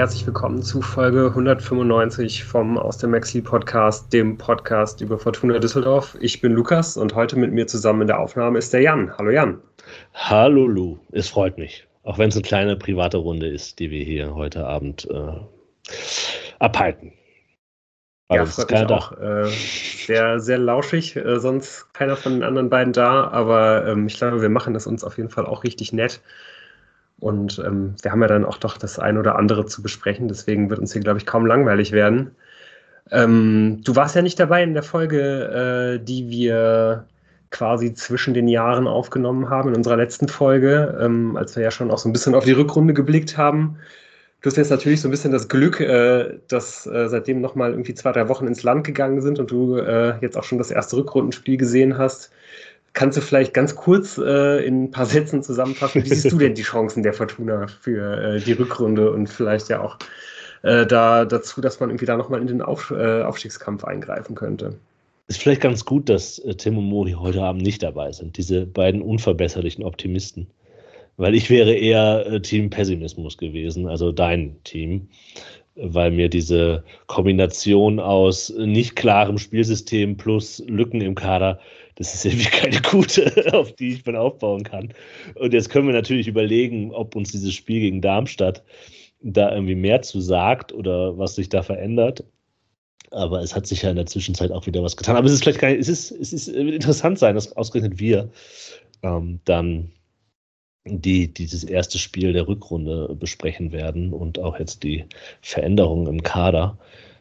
herzlich willkommen zu Folge 195 vom Aus dem Maxi Podcast, dem Podcast über Fortuna Düsseldorf. Ich bin Lukas und heute mit mir zusammen in der Aufnahme ist der Jan. Hallo Jan. Hallo Lu, es freut mich. Auch wenn es eine kleine private Runde ist, die wir hier heute Abend abhalten. Ja, freut mich auch. Sehr, sehr lauschig, sonst keiner von den anderen beiden da, aber ich glaube, wir machen es uns auf jeden Fall auch richtig nett. Und wir haben ja dann auch doch das ein oder andere zu besprechen, deswegen wird uns hier, glaube ich, kaum langweilig werden. Du warst ja nicht dabei in der Folge, die wir quasi zwischen den Jahren aufgenommen haben, in unserer letzten Folge, als wir ja schon auch so ein bisschen auf die Rückrunde geblickt haben. Du hast jetzt natürlich so ein bisschen das Glück, dass seitdem nochmal irgendwie 2-3 Wochen ins Land gegangen sind und du jetzt auch schon das erste Rückrundenspiel gesehen hast. Kannst du vielleicht ganz kurz in ein paar Sätzen zusammenfassen, wie siehst du denn die Chancen der Fortuna für die Rückrunde und vielleicht ja auch dazu, dass man irgendwie da nochmal in den Aufstiegskampf eingreifen könnte? Ist vielleicht ganz gut, dass Tim und Mori heute Abend nicht dabei sind, diese beiden unverbesserlichen Optimisten. Weil ich wäre eher Team Pessimismus gewesen, also dein Team, weil mir diese Kombination aus nicht klarem Spielsystem plus Lücken im Kader, das ist irgendwie keine gute, auf die ich aufbauen kann. Und jetzt können wir natürlich überlegen, ob uns dieses Spiel gegen Darmstadt da irgendwie mehr zu sagt oder was sich da verändert. Aber es hat sich ja in der Zwischenzeit auch wieder was getan. Aber es ist vielleicht wird interessant sein, dass ausgerechnet wir dann dieses erste Spiel der Rückrunde besprechen werden und auch jetzt die Veränderungen im Kader,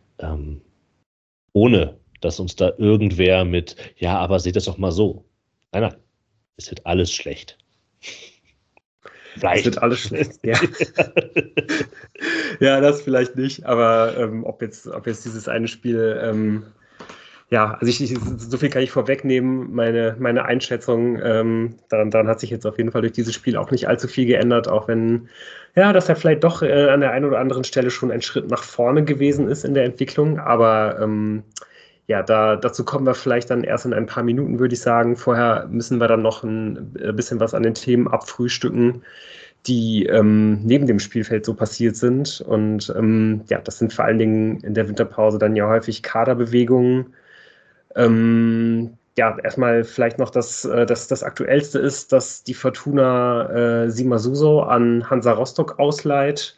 ohne dass uns da irgendwer mit, ja, aber seht das doch mal so. Nein, es wird alles schlecht. Vielleicht. Es wird alles schlecht, ja. Ja, das vielleicht nicht, aber ob jetzt dieses eine Spiel, ja, also so viel kann ich vorwegnehmen, meine Einschätzung, daran hat sich jetzt auf jeden Fall durch dieses Spiel auch nicht allzu viel geändert, auch wenn, ja, das ja vielleicht doch an der einen oder anderen Stelle schon ein Schritt nach vorne gewesen ist in der Entwicklung, aber ja, dazu kommen wir vielleicht dann erst in ein paar Minuten, würde ich sagen. Vorher müssen wir dann noch ein bisschen was an den Themen abfrühstücken, die neben dem Spielfeld so passiert sind. Und ja, das sind vor allen Dingen in der Winterpause dann ja häufig Kaderbewegungen. Ja, erstmal vielleicht noch, dass das Aktuellste ist, dass die Fortuna Sima Suso an Hansa Rostock ausleiht.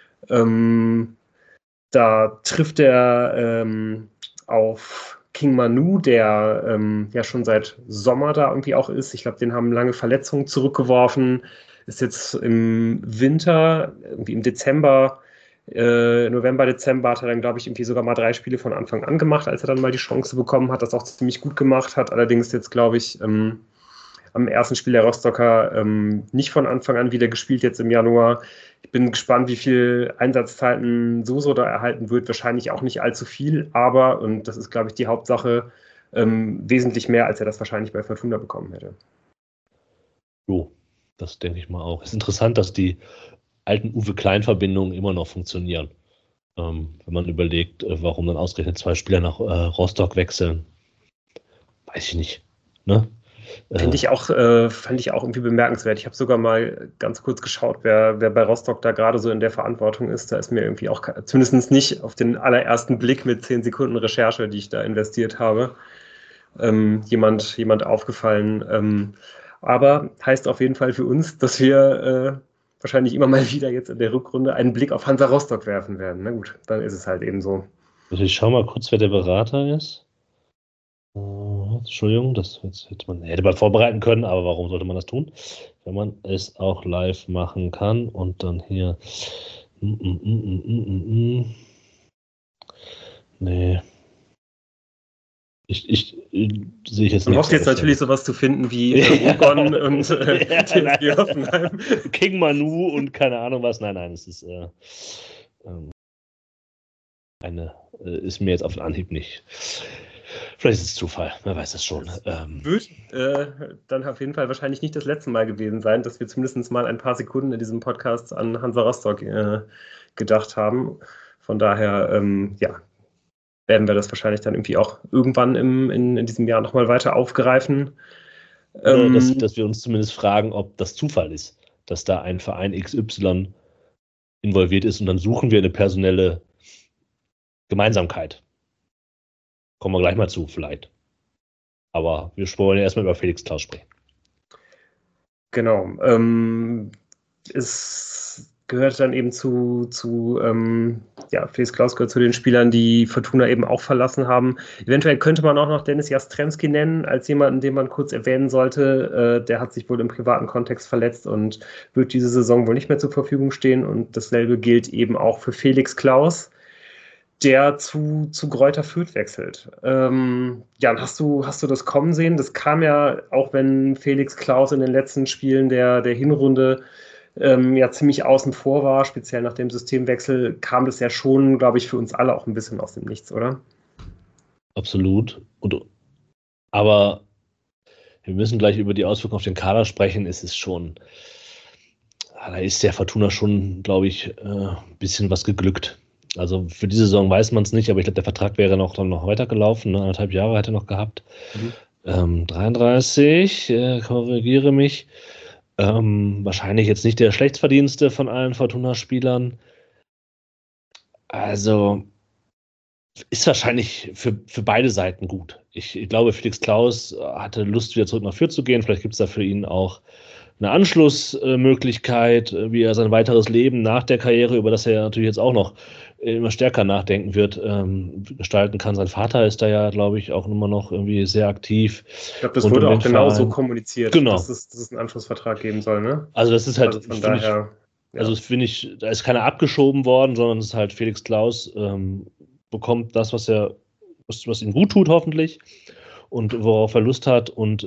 Da trifft er auf King Manu, der ja schon seit Sommer da irgendwie auch ist. Ich glaube, den haben lange Verletzungen zurückgeworfen. Ist jetzt im Winter, irgendwie im Dezember, November, Dezember hat er dann, glaube ich, irgendwie sogar mal 3 Spiele von Anfang an gemacht, als er dann mal die Chance bekommen hat, das auch ziemlich gut gemacht hat. Allerdings jetzt, glaube ich, am ersten Spiel der Rostocker nicht von Anfang an wieder gespielt, jetzt im Januar. Ich bin gespannt, wie viel Einsatzzeiten Suso da erhalten wird. Wahrscheinlich auch nicht allzu viel, aber, und das ist, glaube ich, die Hauptsache, wesentlich mehr, als er das wahrscheinlich bei Fortuna bekommen hätte. Jo, das denke ich mal auch. Es ist interessant, dass die alten Uwe-Klein-Verbindungen immer noch funktionieren. Wenn man überlegt, warum dann ausgerechnet 2 Spieler nach Rostock wechseln. Weiß ich nicht. Ne? Fand ich auch irgendwie bemerkenswert. Ich habe sogar mal ganz kurz geschaut, wer bei Rostock da gerade so in der Verantwortung ist. Da ist mir irgendwie auch zumindest nicht auf den allerersten Blick mit 10 Sekunden Recherche, die ich da investiert habe, jemand aufgefallen. Aber heißt auf jeden Fall für uns, dass wir wahrscheinlich immer mal wieder jetzt in der Rückrunde einen Blick auf Hansa Rostock werfen werden. Na gut, dann ist es halt eben so. Also ich schau mal kurz, wer der Berater ist. Entschuldigung, das hätte man vorbereiten können, aber warum sollte man das tun, wenn man es auch live machen kann und dann hier Nee. Ich sehe jetzt nicht. Man hofft jetzt natürlich sowas zu finden wie Ogon und TSG Hoffenheim. King Manu und keine Ahnung was. Nein, es ist ist mir jetzt auf den Anhieb nicht. Vielleicht ist es Zufall, wer weiß das schon. Wird dann auf jeden Fall wahrscheinlich nicht das letzte Mal gewesen sein, dass wir zumindest mal ein paar Sekunden in diesem Podcast an Hansa Rostock gedacht haben. Von daher, ja, werden wir das wahrscheinlich dann irgendwie auch irgendwann in diesem Jahr nochmal weiter aufgreifen. Oder dass wir uns zumindest fragen, ob das Zufall ist, dass da ein Verein XY involviert ist und dann suchen wir eine personelle Gemeinsamkeit. Kommen wir gleich mal zu, vielleicht. Aber wir wollen ja erstmal über Felix Klaus sprechen. Genau. Es gehört dann eben Felix Klaus gehört zu den Spielern, die Fortuna eben auch verlassen haben. Eventuell könnte man auch noch Dennis Jastremski nennen, als jemanden, den man kurz erwähnen sollte. Der hat sich wohl im privaten Kontext verletzt und wird diese Saison wohl nicht mehr zur Verfügung stehen. Und dasselbe gilt eben auch für Felix Klaus, der zu Greuther Fürth wechselt. Jan, hast du das kommen sehen? Das kam ja, auch wenn Felix Klaus in den letzten Spielen der Hinrunde ziemlich außen vor war, speziell nach dem Systemwechsel, kam das ja schon, glaube ich, für uns alle auch ein bisschen aus dem Nichts, oder? Absolut. Aber wir müssen gleich über die Auswirkungen auf den Kader sprechen. Es ist schon, da ist der Fortuna schon, glaube ich, ein bisschen was geglückt. Also für diese Saison weiß man es nicht, aber ich glaube, der Vertrag wäre noch weitergelaufen. Ne? 1,5 Jahre hätte er noch gehabt. 33, korrigiere mich. Wahrscheinlich jetzt nicht der schlechtverdienste von allen Fortuna-Spielern. Also ist wahrscheinlich für beide Seiten gut. Ich glaube, Felix Klaus hatte Lust, wieder zurück nach Fürth zu gehen. Vielleicht gibt es da für ihn auch eine Anschlussmöglichkeit, wie er sein weiteres Leben nach der Karriere, über das er natürlich jetzt auch noch immer stärker nachdenken wird, gestalten kann. Sein Vater ist da ja, glaube ich, auch immer noch irgendwie sehr aktiv. Ich glaube, das wurde auch genauso kommuniziert, dass es einen Anschlussvertrag geben soll, ne? Also das ist halt, von daher, also finde ich, da ist keiner abgeschoben worden, sondern es ist halt Felix Klaus bekommt das, was ihm gut tut, hoffentlich, und worauf er Lust hat. Und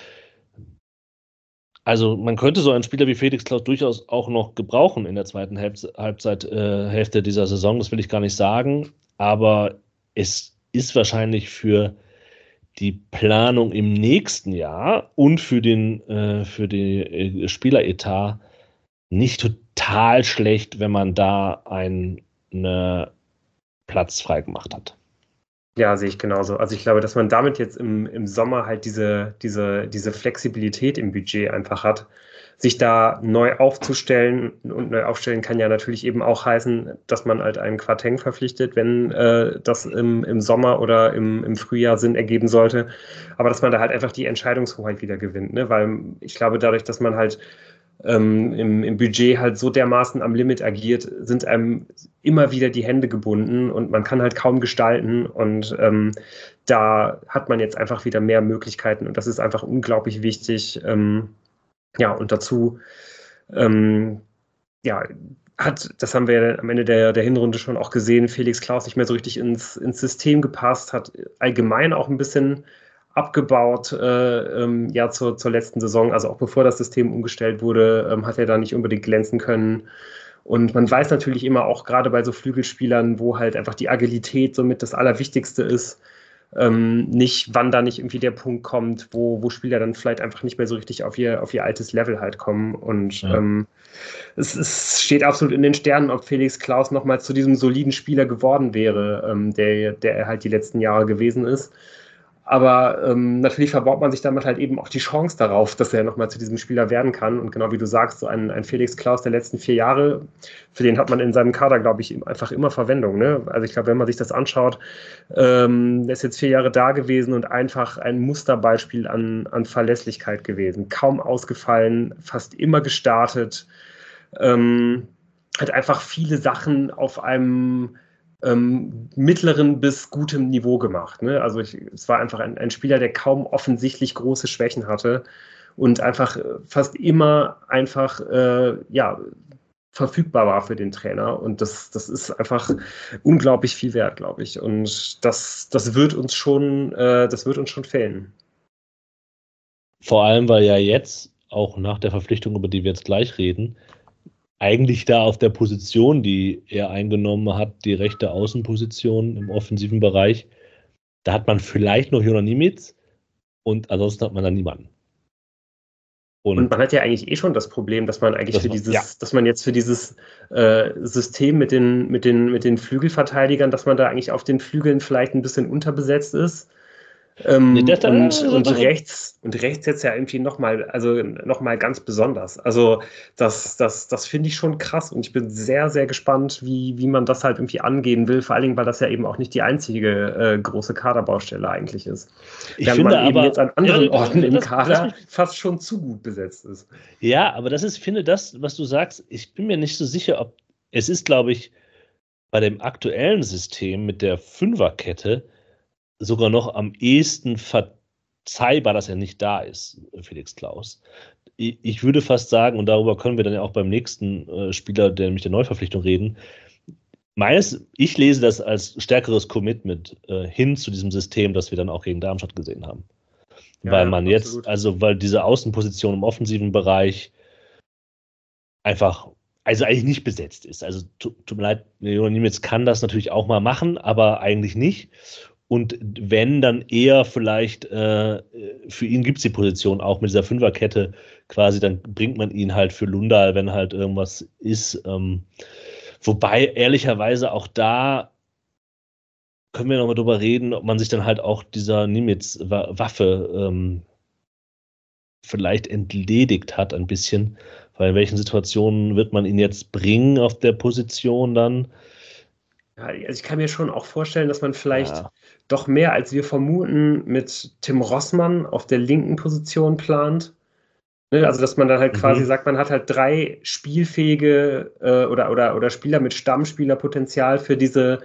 also man könnte so einen Spieler wie Felix Klaus durchaus auch noch gebrauchen in der zweiten Hälfte dieser Saison, das will ich gar nicht sagen, aber es ist wahrscheinlich für die Planung im nächsten Jahr und für die Spieleretat nicht total schlecht, wenn man da einen Platz freigemacht hat. Ja, sehe ich genauso. Also ich glaube, dass man damit jetzt im Sommer halt diese Flexibilität im Budget einfach hat, sich da neu aufzustellen, und neu aufstellen kann ja natürlich eben auch heißen, dass man halt einen Quarteng verpflichtet, wenn das im Sommer oder im Frühjahr Sinn ergeben sollte. Aber dass man da halt einfach die Entscheidungshoheit wieder gewinnt, ne? Weil ich glaube, dadurch, dass man halt im Budget halt so dermaßen am Limit agiert, sind einem immer wieder die Hände gebunden und man kann halt kaum gestalten, und da hat man jetzt einfach wieder mehr Möglichkeiten, und das ist einfach unglaublich wichtig. Und dazu das haben wir am Ende der Hinrunde schon auch gesehen, Felix Klaus nicht mehr so richtig ins System gepasst, hat allgemein auch ein bisschen abgebaut zur letzten Saison. Also auch bevor das System umgestellt wurde, hat er da nicht unbedingt glänzen können. Und man weiß natürlich immer auch, gerade bei so Flügelspielern, wo halt einfach die Agilität somit das Allerwichtigste ist, nicht, wann da nicht irgendwie der Punkt kommt, wo Spieler dann vielleicht einfach nicht mehr so richtig auf ihr altes Level halt kommen. Und es steht absolut in den Sternen, ob Felix Klaus nochmal zu diesem soliden Spieler geworden wäre, der er halt die letzten Jahre gewesen ist. Aber natürlich verbaut man sich damit halt eben auch die Chance darauf, dass er nochmal zu diesem Spieler werden kann. Und genau wie du sagst, so ein Felix Klaus der letzten 4 Jahre, für den hat man in seinem Kader, glaube ich, einfach immer Verwendung. Ne? Also ich glaube, wenn man sich das anschaut, der ist jetzt 4 Jahre da gewesen und einfach ein Musterbeispiel an Verlässlichkeit gewesen. Kaum ausgefallen, fast immer gestartet. Hat einfach viele Sachen auf einem mittleren bis gutem Niveau gemacht. Ne? Also es war einfach ein Spieler, der kaum offensichtlich große Schwächen hatte und einfach fast immer einfach verfügbar war für den Trainer. Und das ist einfach unglaublich viel wert, glaube ich. Und das wird uns schon fehlen. Vor allem, weil ja jetzt, auch nach der Verpflichtung, über die wir jetzt gleich reden, eigentlich da auf der Position, die er eingenommen hat, die rechte Außenposition im offensiven Bereich, da hat man vielleicht noch Jonas Niemitz und ansonsten hat man da niemanden. Und man hat ja eigentlich schon das Problem, dass man eigentlich dass man jetzt für dieses System mit den Flügelverteidigern, dass man da eigentlich auf den Flügeln vielleicht ein bisschen unterbesetzt ist. Und rechts jetzt ja irgendwie nochmal ganz besonders. Also das finde ich schon krass und ich bin sehr, sehr gespannt, wie man das halt irgendwie angehen will, vor allen Dingen, weil das ja eben auch nicht die einzige große Kaderbaustelle eigentlich ist. Während man eben jetzt an anderen Orten im Kader fast schon zu gut besetzt ist. Ja, aber finde das, was du sagst, ich bin mir nicht so sicher, ob es ist, glaube ich, bei dem aktuellen System mit der Fünferkette sogar noch am ehesten verzeihbar, dass er nicht da ist, Felix Klaus. Ich würde fast sagen, und darüber können wir dann ja auch beim nächsten Spieler, nämlich der Neuverpflichtung, reden. Ich lese das als stärkeres Commitment hin zu diesem System, das wir dann auch gegen Darmstadt gesehen haben. Ja, weil man jetzt, weil diese Außenposition im offensiven Bereich einfach, also eigentlich nicht besetzt ist. Also tut mir leid, Jonas Niemitz kann das natürlich auch mal machen, aber eigentlich nicht. Und wenn, dann eher vielleicht, für ihn gibt es die Position auch mit dieser Fünferkette quasi, dann bringt man ihn halt für Lundal, wenn halt irgendwas ist. Wobei, ehrlicherweise, auch da können wir nochmal drüber reden, ob man sich dann halt auch dieser Nimitz-Waffe vielleicht entledigt hat ein bisschen. Weil in welchen Situationen wird man ihn jetzt bringen auf der Position dann? Ja, also ich kann mir schon auch vorstellen, dass man vielleicht doch mehr, als wir vermuten, mit Tim Rossmann auf der linken Position plant. Ne? Also dass man dann halt quasi sagt, man hat halt 3 spielfähige oder Spieler mit Stammspielerpotenzial für diese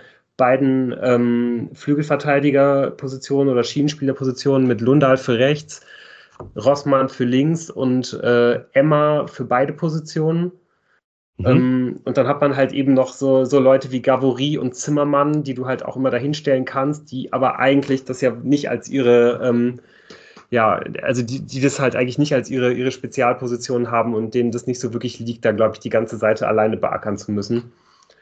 beiden Flügelverteidigerpositionen oder Schienenspielerpositionen mit Lundal für rechts, Rossmann für links und Emma für beide Positionen. Und dann hat man halt eben noch so Leute wie Gavory und Zimmermann, die du halt auch immer dahinstellen kannst, die aber eigentlich das ja nicht als ihre, also die das halt eigentlich nicht als ihre Spezialposition haben und denen das nicht so wirklich liegt, da glaube ich, die ganze Seite alleine beackern zu müssen.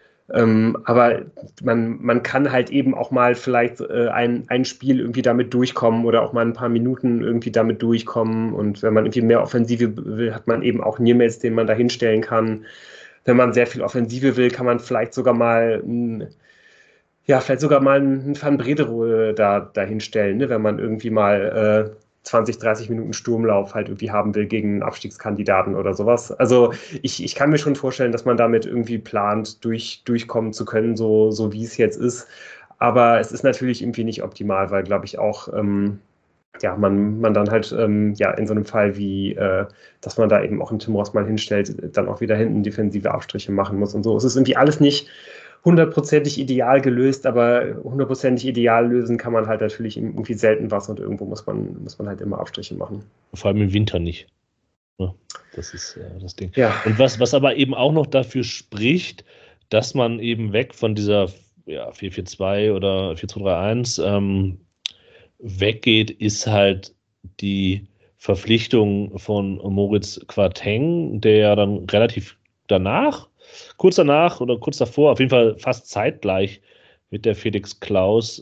Aber man kann halt eben auch mal vielleicht ein Spiel irgendwie damit durchkommen oder auch mal ein paar Minuten irgendwie damit durchkommen. Und wenn man irgendwie mehr Offensive will, hat man eben auch Niemetz, den man da hinstellen kann. Wenn man sehr viel Offensive will, kann man vielleicht sogar mal einen Van Brederode da hinstellen, ne? Wenn man irgendwie mal 20, 30 Minuten Sturmlauf halt irgendwie haben will gegen einen Abstiegskandidaten oder sowas. Also ich kann mir schon vorstellen, dass man damit irgendwie plant, durchkommen zu können, so wie es jetzt ist. Aber es ist natürlich irgendwie nicht optimal, weil, glaube ich, auch man dann halt in so einem Fall wie, dass man da eben auch einen Tim Rossmann hinstellt, dann auch wieder hinten defensive Abstriche machen muss und so. Es ist irgendwie alles nicht 100%ig ideal gelöst, aber 100%ig ideal lösen kann man halt natürlich irgendwie selten was und irgendwo muss man halt immer Abstriche machen. Vor allem im Winter nicht. Ja, das ist das Ding. Ja. Und was aber eben auch noch dafür spricht, dass man eben weg von dieser 4-4-2 oder 4-2-3-1 weggeht, ist halt die Verpflichtung von Moritz Quateng, der ja dann relativ kurz danach oder kurz davor, auf jeden Fall fast zeitgleich mit der Felix Klaus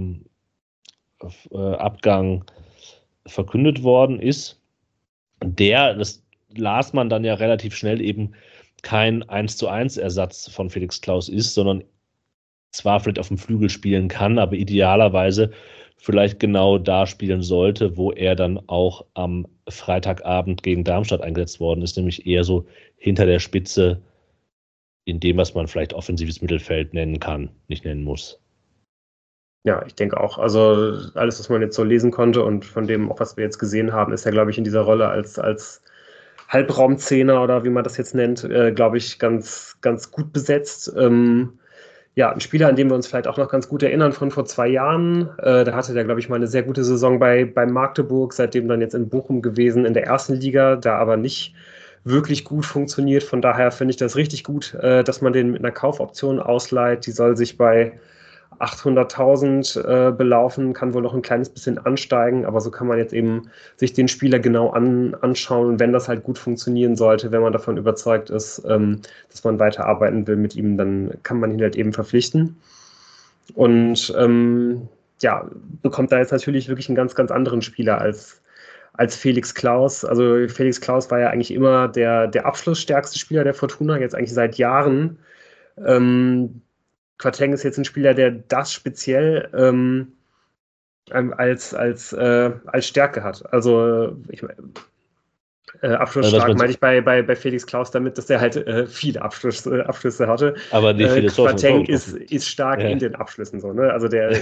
Abgang verkündet worden ist. Das las man dann ja relativ schnell eben kein 1:1 Ersatz von Felix Klaus ist, sondern zwar vielleicht auf dem Flügel spielen kann, aber idealerweise vielleicht genau da spielen sollte, wo er dann auch am Freitagabend gegen Darmstadt eingesetzt worden ist, nämlich eher so hinter der Spitze in dem, was man vielleicht offensives Mittelfeld nennen kann, nicht nennen muss. Ja, ich denke auch. Also alles, was man jetzt so lesen konnte und von dem, auch was wir jetzt gesehen haben, ist er, glaube ich, in dieser Rolle als Halbraumzehner oder wie man das jetzt nennt, glaube ich, ganz, ganz gut besetzt. Ein Spieler, an den wir uns vielleicht auch noch ganz gut erinnern von vor 2 Jahren. Da hatte der, glaube ich, mal eine sehr gute Saison bei Magdeburg, seitdem dann jetzt in Bochum gewesen in der ersten Liga, da aber nicht wirklich gut funktioniert. Von daher finde ich das richtig gut, dass man den mit einer Kaufoption ausleiht. Die soll sich bei 800.000 belaufen, kann wohl noch ein kleines bisschen ansteigen, aber so kann man jetzt eben sich den Spieler genau anschauen. Wenn das halt gut funktionieren sollte, wenn man davon überzeugt ist, dass man weiterarbeiten will mit ihm, dann kann man ihn halt eben verpflichten. Und bekommt da jetzt natürlich wirklich einen ganz, ganz anderen Spieler als Felix Klaus. Also Felix Klaus war ja eigentlich immer der abschlussstärkste Spieler der Fortuna, jetzt eigentlich seit Jahren. Quateng ist jetzt ein Spieler, der das speziell als Stärke hat. Also abschlussstark meine ich bei Felix Klaus damit, dass er halt viele Abschlüsse hatte. Aber nicht viele Quateng ist stark in den Abschlüssen so, ne? Also der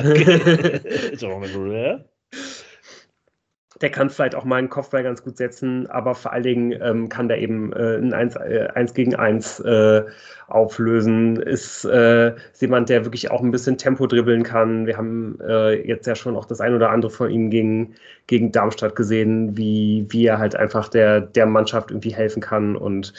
der kann vielleicht auch mal einen Kopfball ganz gut setzen, aber vor allen Dingen kann der eben ein 1 gegen 1 auflösen. Ist jemand, der wirklich auch ein bisschen Tempo dribbeln kann. Wir haben jetzt ja schon auch das ein oder andere von ihm gegen Darmstadt gesehen, wie er halt einfach der Mannschaft irgendwie helfen kann. Und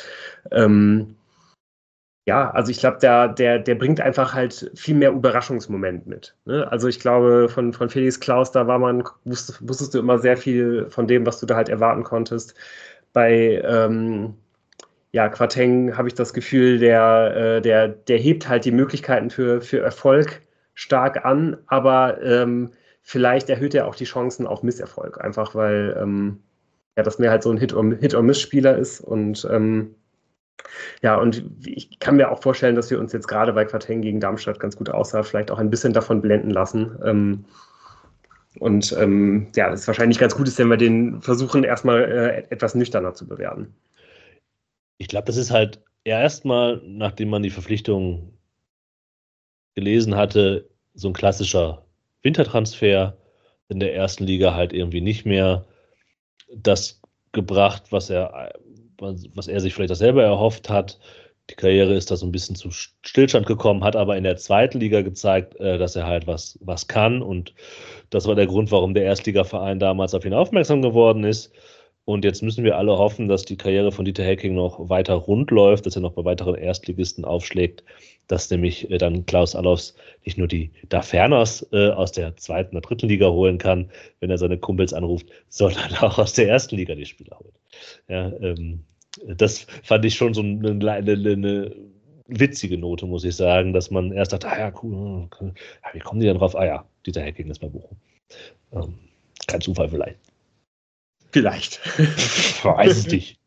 ja, also ich glaube, der bringt einfach halt viel mehr Überraschungsmoment mit. Ne? Also ich glaube, von Felix Klaus, da wusstest du immer sehr viel von dem, was du da halt erwarten konntest. Bei Quateng habe ich das Gefühl, der hebt halt die Möglichkeiten für Erfolg stark an, aber vielleicht erhöht er auch die Chancen auf Misserfolg, einfach weil das mehr halt so ein Hit-or-Miss-Spieler ist und und ich kann mir auch vorstellen, dass wir uns jetzt gerade bei Quateng gegen Darmstadt ganz gut aussah, vielleicht auch ein bisschen davon blenden lassen. Das ist wahrscheinlich ganz gut ist, wenn wir den versuchen, erstmal etwas nüchterner zu bewerten. Ich glaube, das ist halt erstmal, nachdem man die Verpflichtung gelesen hatte, so ein klassischer Wintertransfer in der ersten Liga halt irgendwie nicht mehr das gebracht, was er sich vielleicht auch selber erhofft hat. Die Karriere ist da so ein bisschen zu Stillstand gekommen, hat aber in der zweiten Liga gezeigt, dass er halt was kann. Und das war der Grund, warum der Erstligaverein damals auf ihn aufmerksam geworden ist. Und jetzt müssen wir alle hoffen, dass die Karriere von Dieter Hecking noch weiter rund läuft, dass er noch bei weiteren Erstligisten aufschlägt, dass nämlich dann Klaus Allofs nicht nur die Daferners aus der zweiten oder dritten Liga holen kann, wenn er seine Kumpels anruft, sondern auch aus der ersten Liga die Spieler holt. Ja, das fand ich schon so eine witzige Note, muss ich sagen, dass man erst dachte, cool, wie kommen die denn drauf? Dieter Hecking ist bei Bochum. Kein Zufall vielleicht. Vielleicht. Weiß es nicht.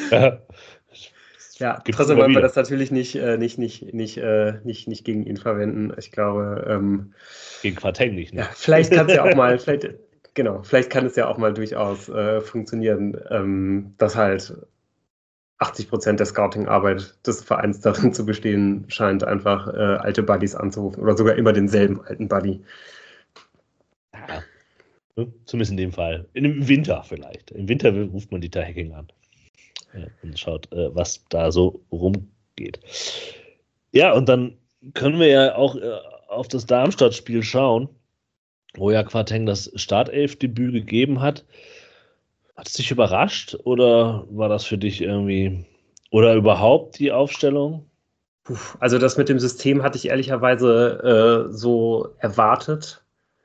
Ja, trotzdem wollen wir das natürlich nicht gegen ihn verwenden. Ich glaube, gegen Quateng nicht. Ne? Ja, vielleicht kann es ja auch mal, vielleicht kann es ja auch mal durchaus funktionieren, dass halt 80% der Scouting-Arbeit des Vereins darin zu bestehen scheint, einfach alte Buddies anzurufen oder sogar immer denselben alten Buddy. Ja. Zumindest in dem Fall. Im Winter vielleicht. Im Winter ruft man Dieter Hecking an und schaut, was da so rumgeht. Ja, und dann können wir ja auch auf das Darmstadt-Spiel schauen, wo ja Quateng das Startelf-Debüt gegeben hat. Hat es dich überrascht oder war das für dich irgendwie oder überhaupt die Aufstellung? Also das mit dem System hatte ich ehrlicherweise so erwartet.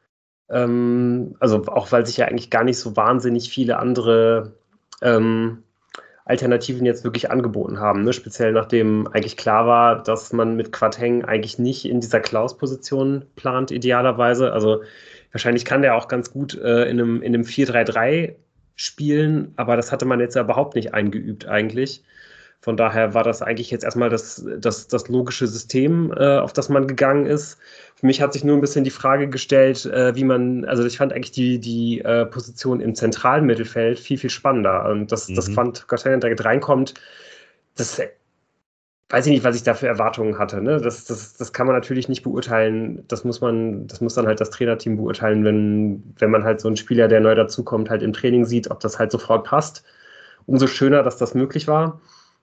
Also auch weil sich ja eigentlich gar nicht so wahnsinnig viele andere Alternativen jetzt wirklich angeboten haben, ne? Speziell nachdem eigentlich klar war, dass man mit Quateng eigentlich nicht in dieser Klaus-Position plant, idealerweise. Also wahrscheinlich kann der auch ganz gut in einem 4-3-3 spielen, aber das hatte man jetzt ja überhaupt nicht eingeübt eigentlich. Von daher war das eigentlich jetzt erstmal das logische System, auf das man gegangen ist. Für mich hat sich nur ein bisschen die Frage gestellt, also ich fand eigentlich die Position im zentralen Mittelfeld viel, viel spannender. Und dass Quateng direkt reinkommt, das weiß ich nicht, was ich da für Erwartungen hatte. Ne? Das kann man natürlich nicht beurteilen. Das muss dann halt das Trainerteam beurteilen, wenn man halt so einen Spieler, der neu dazukommt, halt im Training sieht, ob das halt sofort passt. Umso schöner, dass das möglich war.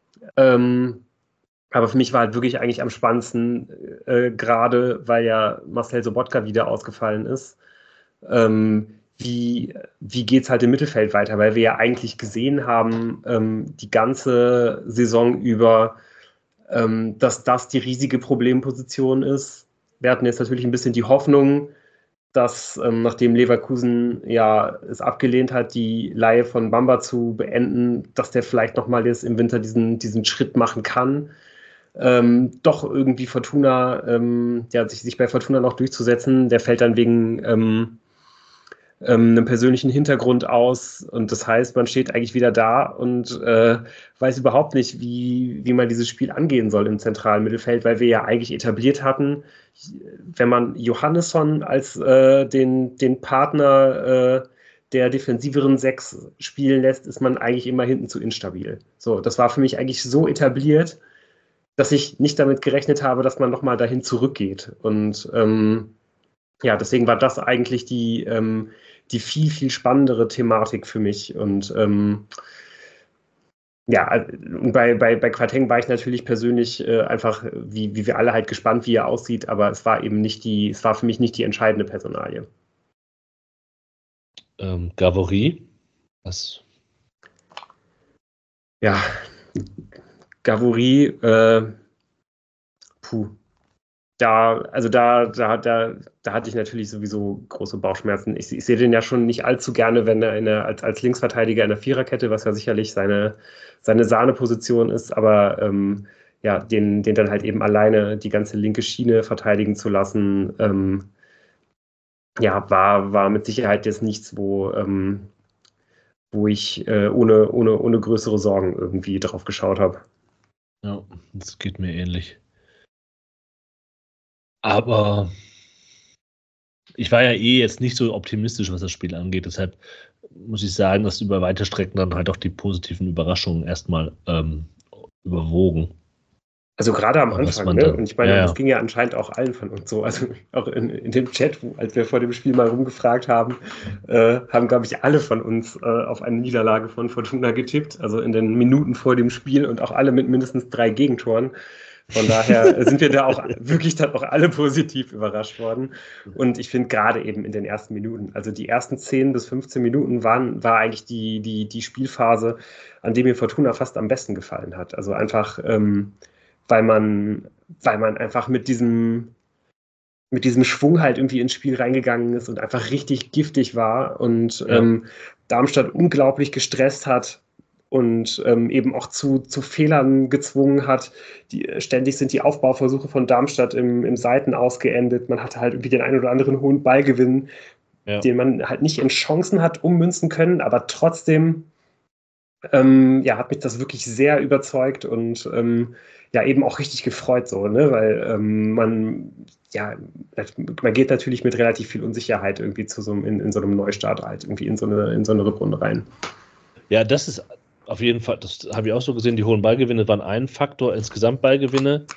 Aber für mich war halt wirklich eigentlich am spannendsten, gerade weil ja Marcel Sobotka wieder ausgefallen ist, wie geht es halt im Mittelfeld weiter, weil wir ja eigentlich gesehen haben, die ganze Saison über, dass das die riesige Problemposition ist. Wir hatten jetzt natürlich ein bisschen die Hoffnung, dass nachdem Leverkusen ja es abgelehnt hat, die Leihe von Bamba zu beenden, dass der vielleicht nochmal jetzt im Winter diesen Schritt machen kann. Doch irgendwie Fortuna, sich bei Fortuna noch durchzusetzen, der fällt dann wegen einem persönlichen Hintergrund aus. Und das heißt, man steht eigentlich wieder da und weiß überhaupt nicht, wie man dieses Spiel angehen soll im zentralen Mittelfeld, weil wir ja eigentlich etabliert hatten, wenn man Johannesson als den Partner der defensiveren 6 spielen lässt, ist man eigentlich immer hinten zu instabil. So, das war für mich eigentlich so etabliert, dass ich nicht damit gerechnet habe, dass man nochmal dahin zurückgeht. Und ja, deswegen war das eigentlich die viel, viel spannendere Thematik für mich. Und ja, bei Quateng war ich natürlich persönlich einfach, wie wir alle halt gespannt, wie er aussieht, aber es war für mich nicht die entscheidende Personalie. Gavory, was? Ja, Gavory, Da hatte ich natürlich sowieso große Bauchschmerzen. Ich sehe den ja schon nicht allzu gerne, wenn er als Linksverteidiger in der Viererkette, was ja sicherlich seine Sahneposition ist, aber ja, den dann halt eben alleine die ganze linke Schiene verteidigen zu lassen, ja, war mit Sicherheit jetzt nichts, wo ich ohne größere Sorgen irgendwie drauf geschaut habe. Ja, das geht mir ähnlich. Aber ich war ja jetzt nicht so optimistisch, was das Spiel angeht. Deshalb muss ich sagen, dass über weite Strecken dann halt auch die positiven Überraschungen erstmal überwogen. Also gerade am Anfang, ne? Und ich meine, das ging ja anscheinend auch allen von uns so. Also auch in dem Chat, als wir vor dem Spiel mal rumgefragt haben, haben, glaube ich, alle von uns auf eine Niederlage von Fortuna getippt. Also in den Minuten vor dem Spiel und auch alle mit mindestens 3 Gegentoren. Von daher sind wir da auch wirklich dann auch alle positiv überrascht worden. Und ich finde gerade eben in den ersten Minuten, also die ersten 10 bis 15 Minuten war eigentlich die Spielphase, an dem mir Fortuna fast am besten gefallen hat. Also einfach weil man einfach mit diesem Schwung halt irgendwie ins Spiel reingegangen ist und einfach richtig giftig war und Darmstadt unglaublich gestresst hat und eben auch zu Fehlern gezwungen hat. Ständig sind die Aufbauversuche von Darmstadt im Seitenaus geendet. Man hatte halt irgendwie den einen oder anderen hohen Ballgewinn, den man halt nicht in Chancen hat ummünzen können, aber trotzdem ja, hat mich das wirklich sehr überzeugt und ja, eben auch richtig gefreut, so, ne? Weil man geht natürlich mit relativ viel Unsicherheit irgendwie in so einem Neustart halt irgendwie in so eine Rückrunde rein. Ja, das ist auf jeden Fall, das habe ich auch so gesehen, die hohen Ballgewinne waren ein Faktor, insgesamt Ballgewinne.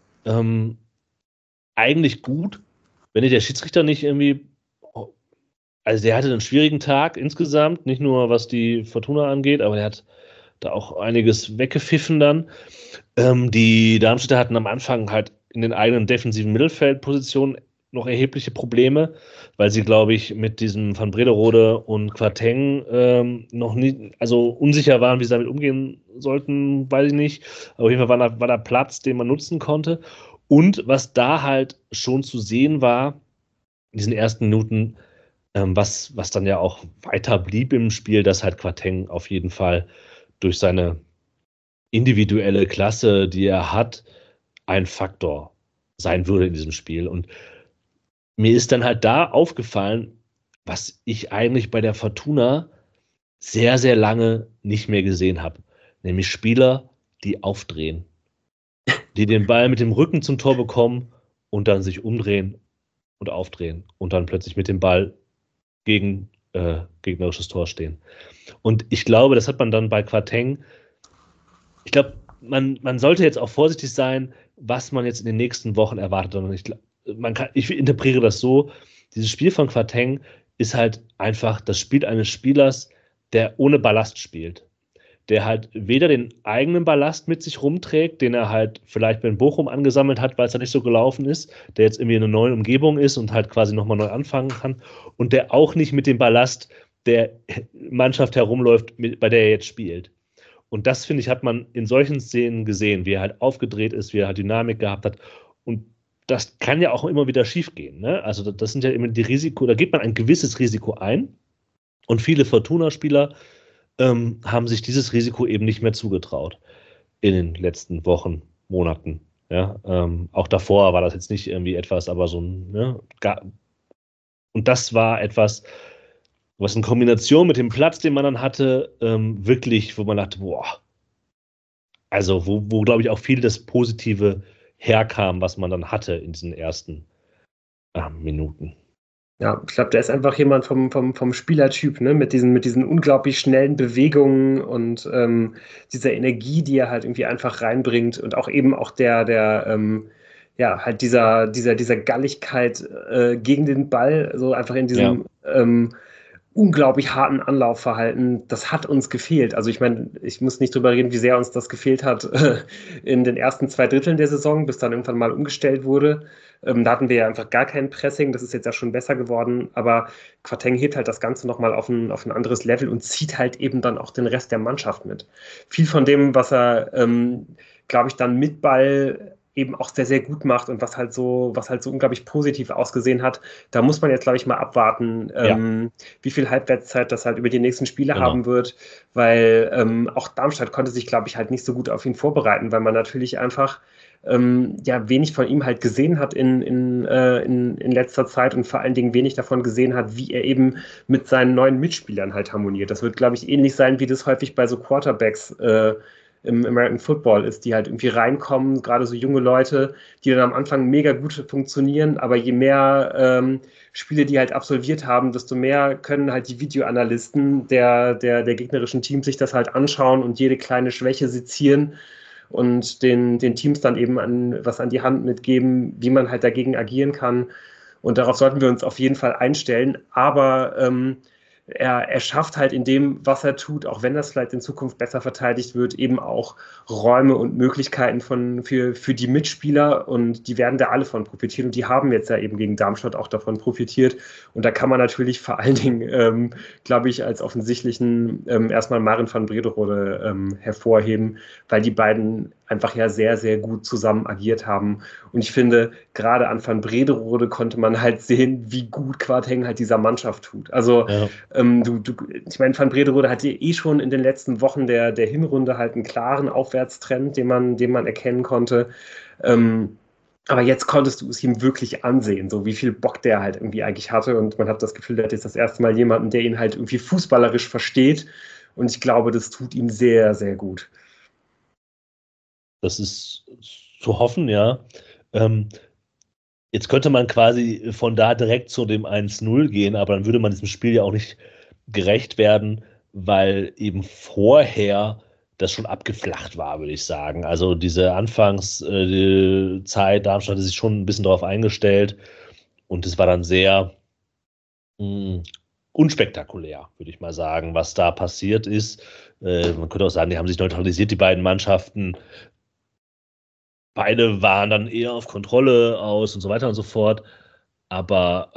Eigentlich gut, wenn der Schiedsrichter nicht irgendwie, also der hatte einen schwierigen Tag insgesamt, nicht nur was die Fortuna angeht, aber er hat da auch einiges weggepfiffen dann. Die Darmstädter hatten am Anfang halt in den eigenen defensiven Mittelfeldpositionen noch erhebliche Probleme, weil sie, glaube ich, mit diesem Van Brederode und Quateng noch nie, also unsicher waren, wie sie damit umgehen sollten, weiß ich nicht. Aber auf jeden Fall war da Platz, den man nutzen konnte. Und was da halt schon zu sehen war, in diesen ersten Minuten, was dann ja auch weiter blieb im Spiel, dass halt Quateng auf jeden Fall durch seine individuelle Klasse, die er hat, ein Faktor sein würde in diesem Spiel. Und mir ist dann halt da aufgefallen, was ich eigentlich bei der Fortuna sehr, sehr lange nicht mehr gesehen habe. Nämlich Spieler, die aufdrehen. Die den Ball mit dem Rücken zum Tor bekommen und dann sich umdrehen und aufdrehen und dann plötzlich mit dem Ball gegen gegnerisches Tor stehen. Und ich glaube, das hat man dann bei Quateng. Ich glaube, man sollte jetzt auch vorsichtig sein, was man jetzt in den nächsten Wochen erwartet. Und ich interpretiere das so, dieses Spiel von Quateng ist halt einfach das Spiel eines Spielers, der ohne Ballast spielt. Der halt weder den eigenen Ballast mit sich rumträgt, den er halt vielleicht bei Bochum angesammelt hat, weil es da nicht so gelaufen ist, der jetzt irgendwie in einer neuen Umgebung ist und halt quasi nochmal neu anfangen kann und der auch nicht mit dem Ballast der Mannschaft herumläuft, bei der er jetzt spielt. Und das, finde ich, hat man in solchen Szenen gesehen, wie er halt aufgedreht ist, wie er halt Dynamik gehabt hat. Und das kann ja auch immer wieder schiefgehen. Ne? Also das sind ja immer die Risiko, da geht man ein gewisses Risiko ein. Und viele Fortuna-Spieler haben sich dieses Risiko eben nicht mehr zugetraut in den letzten Wochen, Monaten. Ja? Auch davor war das jetzt nicht irgendwie etwas, aber so ein, ne? Und das war etwas, was in Kombination mit dem Platz, den man dann hatte, wirklich, wo man dachte, boah, also wo glaube ich, auch viel das Positive herkam, was man dann hatte in diesen ersten Minuten. Ja, ich glaube, der ist einfach jemand vom Spielertyp, ne? Mit diesen unglaublich schnellen Bewegungen und dieser Energie, die er halt irgendwie einfach reinbringt und auch eben auch ja, halt dieser Galligkeit gegen den Ball, so einfach in Ja. diesem unglaublich harten Anlaufverhalten, das hat uns gefehlt. Also ich meine, ich muss nicht drüber reden, wie sehr uns das gefehlt hat in den ersten 2 Dritteln der Saison, bis dann irgendwann mal umgestellt wurde. Da hatten wir ja einfach gar kein Pressing, das ist jetzt ja schon besser geworden, aber Quateng hebt halt das Ganze nochmal auf ein anderes Level und zieht halt eben dann auch den Rest der Mannschaft mit. Viel von dem, was er, glaube ich, dann mit Ball eben auch sehr, sehr gut macht und was halt so unglaublich positiv ausgesehen hat, da muss man jetzt, glaube ich, mal abwarten, wie viel Halbwertszeit das halt über die nächsten Spiele haben wird, weil auch Darmstadt konnte sich, glaube ich, halt nicht so gut auf ihn vorbereiten, weil man natürlich einfach ja wenig von ihm halt gesehen hat in letzter Zeit und vor allen Dingen wenig davon gesehen hat, wie er eben mit seinen neuen Mitspielern halt harmoniert. Das wird, glaube ich, ähnlich sein, wie das häufig bei so Quarterbacks im American Football ist, die halt irgendwie reinkommen, gerade so junge Leute, die dann am Anfang mega gut funktionieren, aber je mehr Spiele die halt absolviert haben, desto mehr können halt die Videoanalysten der gegnerischen Teams sich das halt anschauen und jede kleine Schwäche sezieren und den Teams dann eben was an die Hand mitgeben, wie man halt dagegen agieren kann. Und darauf sollten wir uns auf jeden Fall einstellen. Aber er schafft halt in dem, was er tut, auch wenn das vielleicht in Zukunft besser verteidigt wird, eben auch Räume und Möglichkeiten für die Mitspieler und die werden da alle von profitieren und die haben jetzt ja eben gegen Darmstadt auch davon profitiert und da kann man natürlich vor allen Dingen, glaube ich, als offensichtlichen erstmal Maren van Brederode hervorheben, weil die beiden einfach ja sehr, sehr gut zusammen agiert haben. Und ich finde, gerade an Van Brederode konnte man halt sehen, wie gut Quateng halt dieser Mannschaft tut. Also ich meine, Van Brederode hatte schon in den letzten Wochen der Hinrunde halt einen klaren Aufwärtstrend, den man erkennen konnte. Aber jetzt konntest du es ihm wirklich ansehen, so wie viel Bock der halt irgendwie eigentlich hatte. Und man hat das Gefühl, der hat jetzt das erste Mal jemanden, der ihn halt irgendwie fußballerisch versteht. Und ich glaube, das tut ihm sehr, sehr gut. Das ist zu hoffen, ja. Jetzt könnte man quasi von da direkt zu dem 1-0 gehen, aber dann würde man diesem Spiel ja auch nicht gerecht werden, weil eben vorher das schon abgeflacht war, würde ich sagen. Also diese Anfangszeit, Darmstadt hatte sich schon ein bisschen darauf eingestellt und es war dann sehr unspektakulär, würde ich mal sagen, was da passiert ist. Man könnte auch sagen, die haben sich neutralisiert, die beiden Mannschaften. Beide waren dann eher auf Kontrolle aus und so weiter und so fort. Aber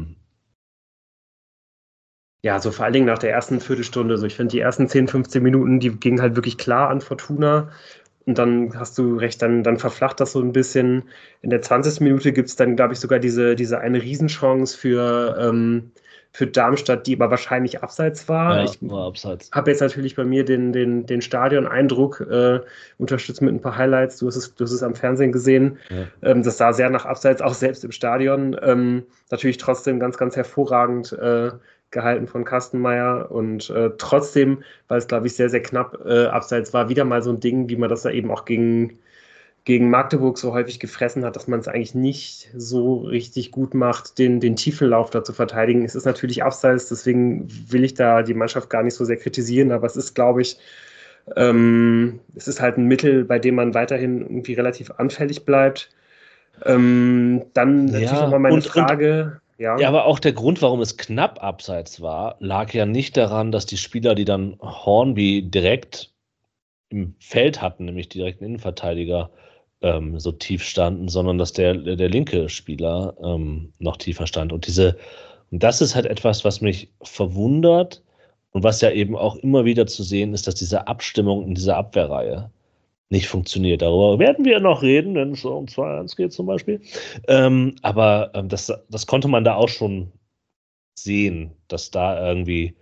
ja, so vor allen Dingen nach der ersten Viertelstunde. So, ich finde, die ersten 10, 15 Minuten, die gingen halt wirklich klar an Fortuna. Und dann hast du recht, dann verflacht das so ein bisschen. In der 20. Minute gibt es dann, glaube ich, sogar diese eine Riesenchance für Darmstadt, die aber wahrscheinlich abseits war. ja, Ich war abseits. habe jetzt natürlich bei mir den Stadion-Eindruck unterstützt mit ein paar Highlights. Du hast es am Fernsehen gesehen. Ja. Das sah sehr nach Abseits, auch selbst im Stadion. Natürlich trotzdem ganz, ganz hervorragend gehalten von Kastenmeier und trotzdem, weil es, glaube ich, sehr, sehr knapp Abseits war, wieder mal so ein Ding, wie man das ja eben auch gegen Magdeburg so häufig gefressen hat, dass man es eigentlich nicht so richtig gut macht, den tiefen Lauf da zu verteidigen. Es ist natürlich Abseits, deswegen will ich da die Mannschaft gar nicht so sehr kritisieren, aber es ist, glaube ich, es ist halt ein Mittel, bei dem man weiterhin irgendwie relativ anfällig bleibt. Dann natürlich nochmal meine Frage. Ja, aber auch der Grund, warum es knapp abseits war, lag ja nicht daran, dass die Spieler, die dann Hornby direkt im Feld hatten, nämlich die direkten Innenverteidiger, so tief standen, sondern dass der linke Spieler noch tiefer stand. Und das ist halt etwas, was mich verwundert und was ja eben auch immer wieder zu sehen ist, dass diese Abstimmung in dieser Abwehrreihe nicht funktioniert. Darüber werden wir noch reden, wenn es um 2-1 geht zum Beispiel. Aber das konnte man da auch schon sehen, dass da irgendwie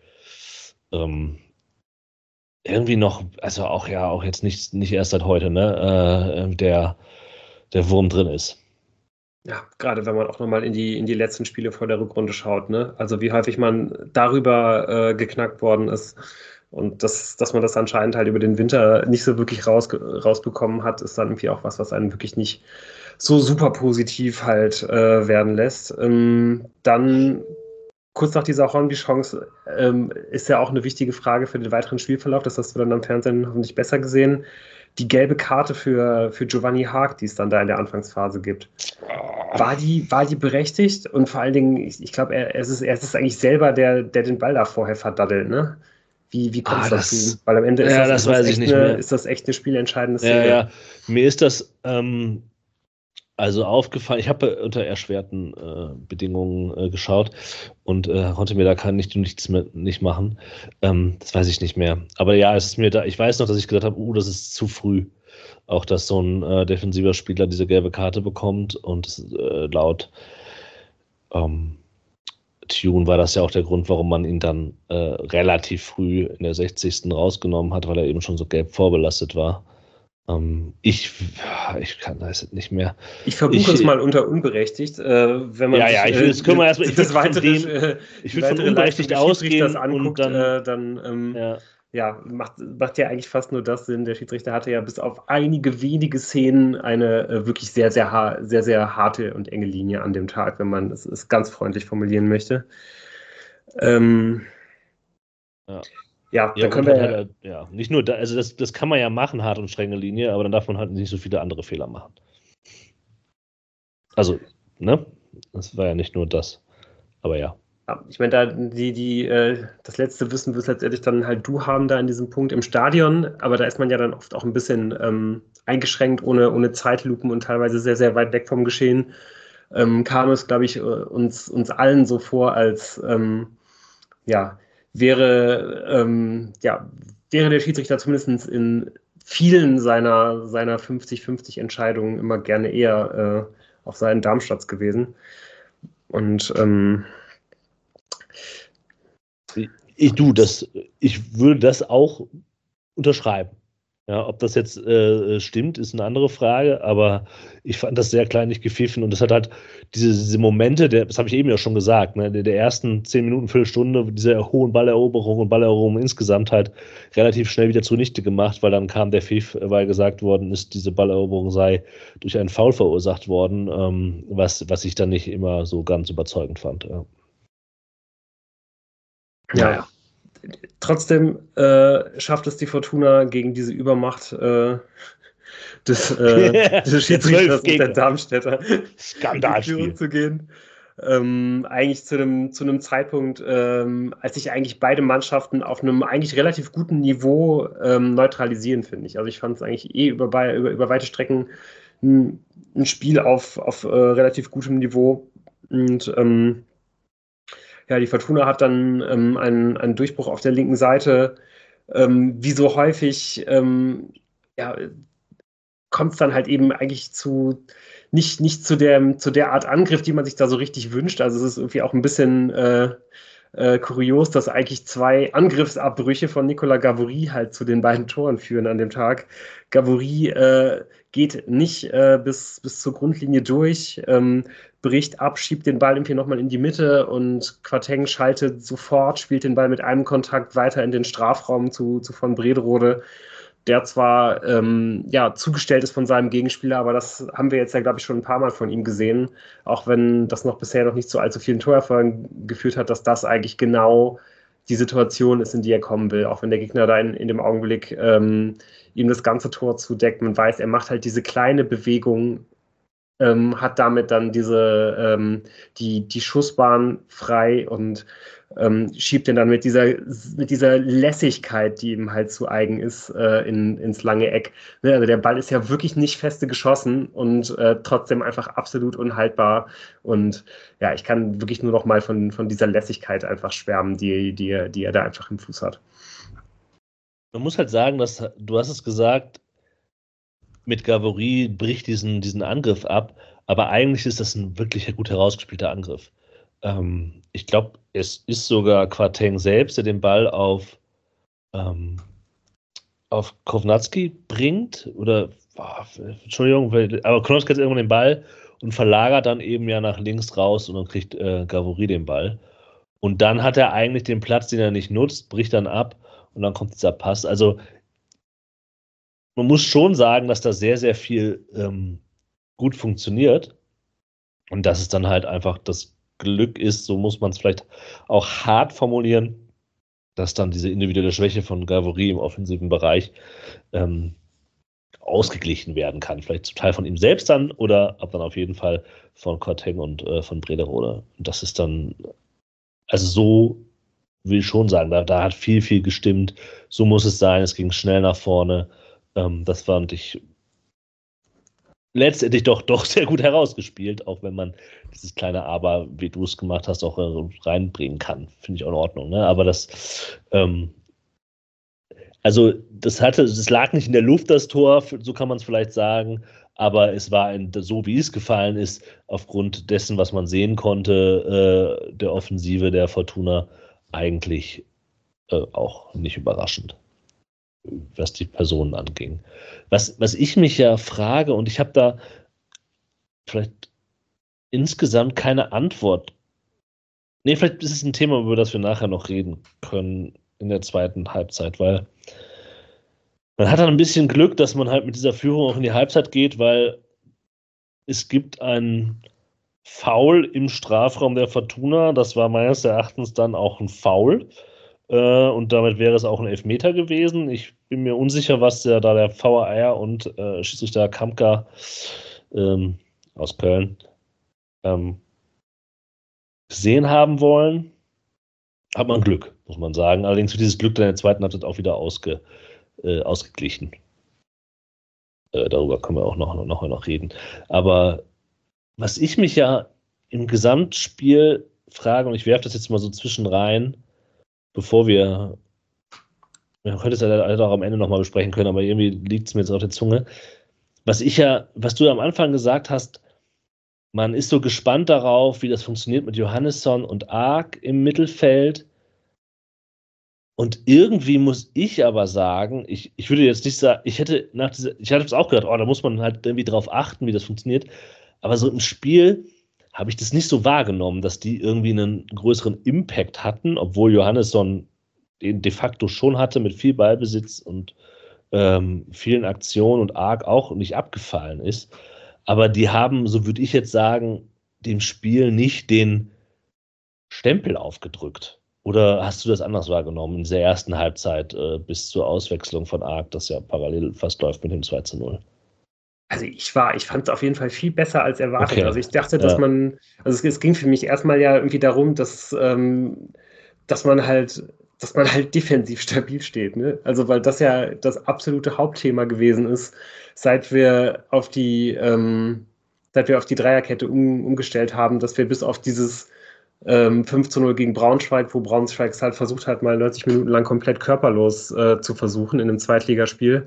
noch, also auch jetzt nicht erst seit heute, ne, der Wurm drin ist. Ja, gerade wenn man auch nochmal in die letzten Spiele vor der Rückrunde schaut, ne? Also wie häufig man darüber geknackt worden ist. Und dass man das anscheinend halt über den Winter nicht so wirklich rausbekommen hat, ist dann irgendwie auch was einen wirklich nicht so super positiv halt werden lässt. Dann kurz nach dieser Hornby-Chance ist ja auch eine wichtige Frage für den weiteren Spielverlauf. Das hast du dann am Fernsehen hoffentlich besser gesehen. Die gelbe Karte für Giovanni Haag, die es dann da in der Anfangsphase gibt. War die berechtigt? Und vor allen Dingen, ich glaube, er ist eigentlich selber, der den Ball da vorher verdaddelt, ne? Wie kommt es dazu? Weil am Ende das weiß ich nicht mehr. Ist das echt eine spielentscheidende Szene. Ja. Mir ist das also aufgefallen, ich habe unter erschwerten Bedingungen geschaut und konnte mir da nichts nicht machen. Das weiß ich nicht mehr. Aber ja, es ist mir da, ich weiß noch, dass ich gedacht habe, das ist zu früh. Auch, dass so ein defensiver Spieler diese gelbe Karte bekommt und laut Tune war das ja auch der Grund, warum man ihn dann relativ früh in der 60. rausgenommen hat, weil er eben schon so gelb vorbelastet war. Ich kann das nicht mehr. Ich verbuche es mal unter unberechtigt, wenn man das können wir erstmal. Ich würde von unberechtigt ausgehen anguckt, dann macht ja eigentlich fast nur das Sinn. Der Schiedsrichter hatte ja bis auf einige wenige Szenen eine wirklich sehr, sehr, sehr, sehr harte und enge Linie an dem Tag, wenn man es ganz freundlich formulieren möchte. Da können wir nicht nur da, also das kann man ja machen, hart und strenge Linie, aber dann darf man halt nicht so viele andere Fehler machen. Also, ne? Das war ja nicht nur das. Aber ja. Ich meine, da das letzte Wissen wirst letztendlich dann halt du haben da in diesem Punkt im Stadion, aber da ist man ja dann oft auch ein bisschen eingeschränkt, ohne Zeitlupen und teilweise sehr, sehr weit weg vom Geschehen. Kam es, glaube ich, uns allen so vor, als wäre der Schiedsrichter zumindest in vielen seiner 50-50 Entscheidungen immer gerne eher auf seinen Darmstadt gewesen. Und ich würde das auch unterschreiben. Ja, ob das jetzt stimmt, ist eine andere Frage, aber ich fand das sehr kleinlich gepfiffen und das hat halt diese Momente, das habe ich eben ja schon gesagt, ne, der ersten 10 Minuten, Viertelstunde, diese hohen Balleroberung und Balleroberung insgesamt halt relativ schnell wieder zunichte gemacht, weil dann kam der Pfiff, weil gesagt worden ist, diese Balleroberung sei durch einen Foul verursacht worden, was ich dann nicht immer so ganz überzeugend fand. Ja. Trotzdem schafft es die Fortuna gegen diese Übermacht des Schiedsrichters und der Darmstädter Skandalspiel zu gehen. Eigentlich zu einem Zeitpunkt, als sich eigentlich beide Mannschaften auf einem eigentlich relativ guten Niveau neutralisieren, finde ich. Also ich fand es eigentlich über weite Strecken ein Spiel auf relativ gutem Niveau. Und die Fortuna hat dann einen Durchbruch auf der linken Seite. Wie so häufig kommt es dann halt eben eigentlich nicht zu der Art Angriff, die man sich da so richtig wünscht. Also es ist irgendwie auch ein bisschen kurios, dass eigentlich 2 Angriffsabbrüche von Nicolas Gavory halt zu den beiden Toren führen an dem Tag. Gavory geht nicht bis zur Grundlinie durch, bricht ab, schiebt den Ball irgendwie nochmal in die Mitte und Quateng schaltet sofort, spielt den Ball mit einem Kontakt weiter in den Strafraum zu von Brederode, der zwar zugestellt ist von seinem Gegenspieler, aber das haben wir jetzt ja, glaube ich, schon ein paar Mal von ihm gesehen, auch wenn das bisher noch nicht zu allzu vielen Torerfolgen geführt hat, dass das eigentlich genau die Situation ist, in die er kommen will, auch wenn der Gegner da in dem Augenblick ihm das ganze Tor zudeckt. Man weiß, er macht halt diese kleine Bewegung, hat damit dann die Schussbahn frei und schiebt den dann mit dieser Lässigkeit, die ihm halt zu eigen ist, ins lange Eck. Ne, also der Ball ist ja wirklich nicht feste geschossen und trotzdem einfach absolut unhaltbar. Und ja, ich kann wirklich nur noch mal von dieser Lässigkeit einfach schwärmen, die er da einfach im Fuß hat. Man muss halt sagen, du hast es gesagt, mit Gavory bricht diesen Angriff ab, aber eigentlich ist das ein wirklich gut herausgespielter Angriff. Ich glaube, es ist sogar Quateng selbst, der den Ball auf Kovnatski bringt, oder Entschuldigung, aber Kovnatski hat irgendwann den Ball und verlagert dann eben ja nach links raus und dann kriegt Gavory den Ball. Und dann hat er eigentlich den Platz, den er nicht nutzt, bricht dann ab und dann kommt dieser Pass. Also man muss schon sagen, dass da sehr, sehr viel gut funktioniert und dass es dann halt einfach das Glück ist, so muss man es vielleicht auch hart formulieren, dass dann diese individuelle Schwäche von Gavory im offensiven Bereich ausgeglichen werden kann. Vielleicht zum Teil von ihm selbst dann oder aber dann auf jeden Fall von Koteng und von Brederode. Und das ist dann, also so will ich schon sagen, da hat viel, viel gestimmt. So muss es sein. Es ging schnell nach vorne. Das fand ich letztendlich doch sehr gut herausgespielt, auch wenn man dieses kleine Aber, wie du es gemacht hast, auch reinbringen kann. Finde ich auch in Ordnung. Ne? Aber das, also das lag nicht in der Luft, das Tor, so kann man es vielleicht sagen, aber es war so, wie es gefallen ist, aufgrund dessen, was man sehen konnte, der Offensive der Fortuna eigentlich auch nicht überraschend, was die Personen anging. Was ich mich ja frage, und ich habe da vielleicht insgesamt keine Antwort. Nee, vielleicht ist es ein Thema, über das wir nachher noch reden können in der zweiten Halbzeit, weil man hat dann ein bisschen Glück, dass man halt mit dieser Führung auch in die Halbzeit geht, weil es gibt ein Foul im Strafraum der Fortuna. Das war meines Erachtens dann auch ein Foul. Und damit wäre es auch ein Elfmeter gewesen. Ich bin mir unsicher, was der VAR und Schiedsrichter Kamka aus Köln gesehen haben wollen. Hat man Glück, muss man sagen. Allerdings wird dieses Glück dann in der zweiten Halbzeit auch wieder ausgeglichen. Darüber können wir auch noch reden. Aber was ich mich ja im Gesamtspiel frage, und ich werfe das jetzt mal so zwischen rein, bevor wir können es ja auch am Ende nochmal besprechen können, aber irgendwie liegt es mir jetzt auf der Zunge. Was du am Anfang gesagt hast, man ist so gespannt darauf, wie das funktioniert mit Johannesson und Arg im Mittelfeld. Und irgendwie muss ich aber sagen, ich würde jetzt nicht sagen, ich hatte es auch gedacht, da muss man halt irgendwie drauf achten, wie das funktioniert. Aber so im Spiel habe ich das nicht so wahrgenommen, dass die irgendwie einen größeren Impact hatten, obwohl Johannesson den de facto schon hatte mit viel Ballbesitz und vielen Aktionen und Arg auch nicht abgefallen ist. Aber die haben, so würde ich jetzt sagen, dem Spiel nicht den Stempel aufgedrückt. Oder hast du das anders wahrgenommen in dieser ersten Halbzeit bis zur Auswechslung von Arg, das ja parallel fast läuft mit dem 2:0? Also ich fand es auf jeden Fall viel besser als erwartet. Okay. Also ich dachte, dass es ging für mich erstmal ja irgendwie darum, dass man halt defensiv stabil steht. Ne? Also weil das ja das absolute Hauptthema gewesen ist, seit wir auf die Dreierkette umgestellt haben, dass wir bis auf dieses 5:0 gegen Braunschweig, wo Braunschweig es halt versucht hat, mal 90 Minuten lang komplett körperlos zu versuchen in einem Zweitligaspiel,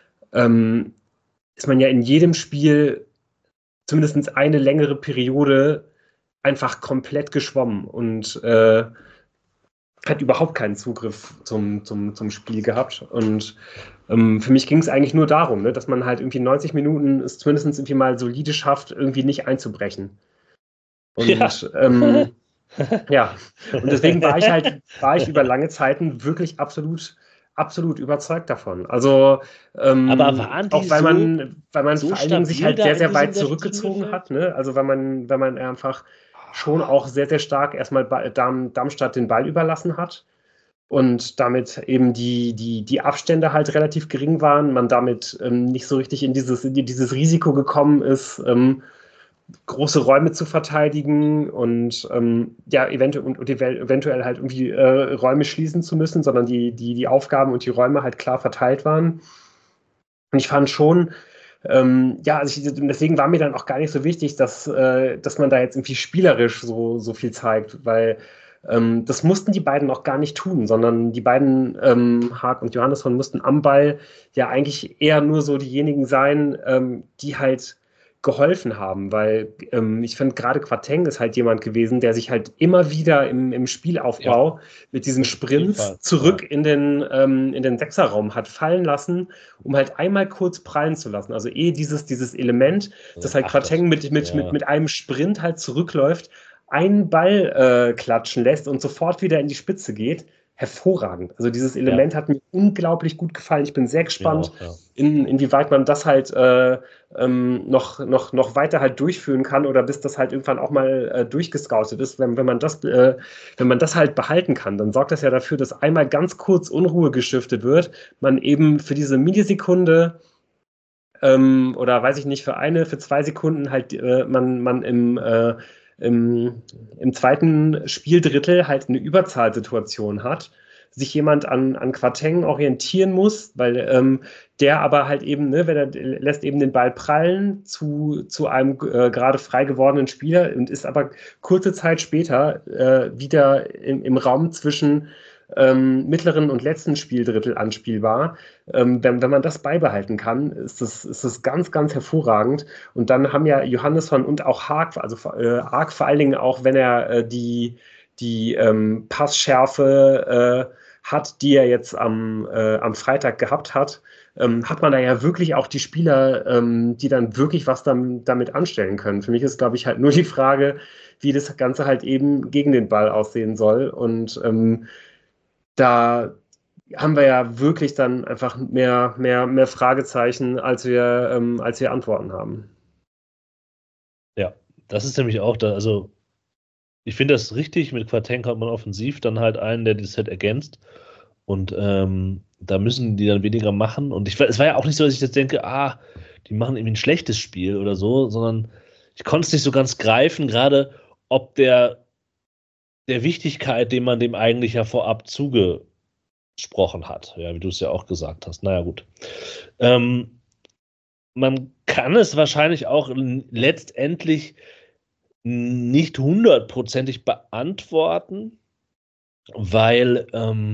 ist man ja in jedem Spiel zumindest eine längere Periode einfach komplett geschwommen und hat überhaupt keinen Zugriff zum Spiel gehabt. Und für mich ging es eigentlich nur darum, ne, dass man halt irgendwie 90 Minuten es zumindest irgendwie mal solide schafft, irgendwie nicht einzubrechen. Und ja, und deswegen war ich über lange Zeiten wirklich absolut überzeugt davon. Also aber waren die auch weil man so vor allen Dingen sich halt sehr, sehr weit zurückgezogen hat, ne? Also wenn man einfach schon auch sehr, sehr stark erstmal Darmstadt den Ball überlassen hat und damit eben die Abstände halt relativ gering waren, man damit nicht so richtig in dieses Risiko gekommen ist, große Räume zu verteidigen und eventuell halt irgendwie Räume schließen zu müssen, sondern die Aufgaben und die Räume halt klar verteilt waren. Und ich fand schon, deswegen war mir dann auch gar nicht so wichtig, dass man da jetzt irgendwie spielerisch so viel zeigt, weil das mussten die beiden auch gar nicht tun, sondern die beiden, Haag und Johannesson, mussten am Ball ja eigentlich eher nur so diejenigen sein, die halt geholfen haben, weil ich finde, gerade Quateng ist halt jemand gewesen, der sich halt immer wieder im Spielaufbau mit diesen Sprints zurück in den Sechserraum hat fallen lassen, um halt einmal kurz prallen zu lassen. Also dieses Element, dass halt Quateng mit einem Sprint halt zurückläuft, einen Ball klatschen lässt und sofort wieder in die Spitze geht. Hervorragend. Also dieses Element hat mir unglaublich gut gefallen. Ich bin sehr gespannt, inwieweit man das halt noch weiter halt durchführen kann oder bis das halt irgendwann auch mal durchgescoutet ist. Wenn man das halt behalten kann, dann sorgt das ja dafür, dass einmal ganz kurz Unruhe gestiftet wird, man eben für diese Millisekunde oder weiß ich nicht, für 2 Sekunden halt man im zweiten Spieldrittel halt eine Überzahlsituation hat, sich jemand an Quateng orientieren muss, weil der aber halt eben, ne, lässt eben den Ball prallen zu einem gerade frei gewordenen Spieler und ist aber kurze Zeit später wieder im Raum zwischen mittleren und letzten Spieldrittel anspielbar. Wenn man das beibehalten kann, ist das ganz, ganz hervorragend. Und dann haben ja Johannesson und auch Haag, also Haag vor allen Dingen auch, wenn er die Passschärfe hat, die er jetzt am Freitag gehabt hat, hat man da ja wirklich auch die Spieler, die dann wirklich was damit anstellen können. Für mich ist, glaube ich, halt nur die Frage, wie das Ganze halt eben gegen den Ball aussehen soll. Und da haben wir ja wirklich dann einfach mehr Fragezeichen, als wir Antworten haben. Ja, das ist nämlich auch da, also ich finde das richtig, mit Quateng hat man offensiv dann halt einen, der das Set ergänzt und da müssen die dann weniger machen und es war ja auch nicht so, dass ich jetzt denke, die machen irgendwie ein schlechtes Spiel oder so, sondern ich konnte es nicht so ganz greifen, gerade ob der Wichtigkeit, dem man dem eigentlich ja vorab zugesprochen hat, ja, wie du es ja auch gesagt hast. Naja, gut. Man kann es wahrscheinlich auch letztendlich nicht 100%ig beantworten, weil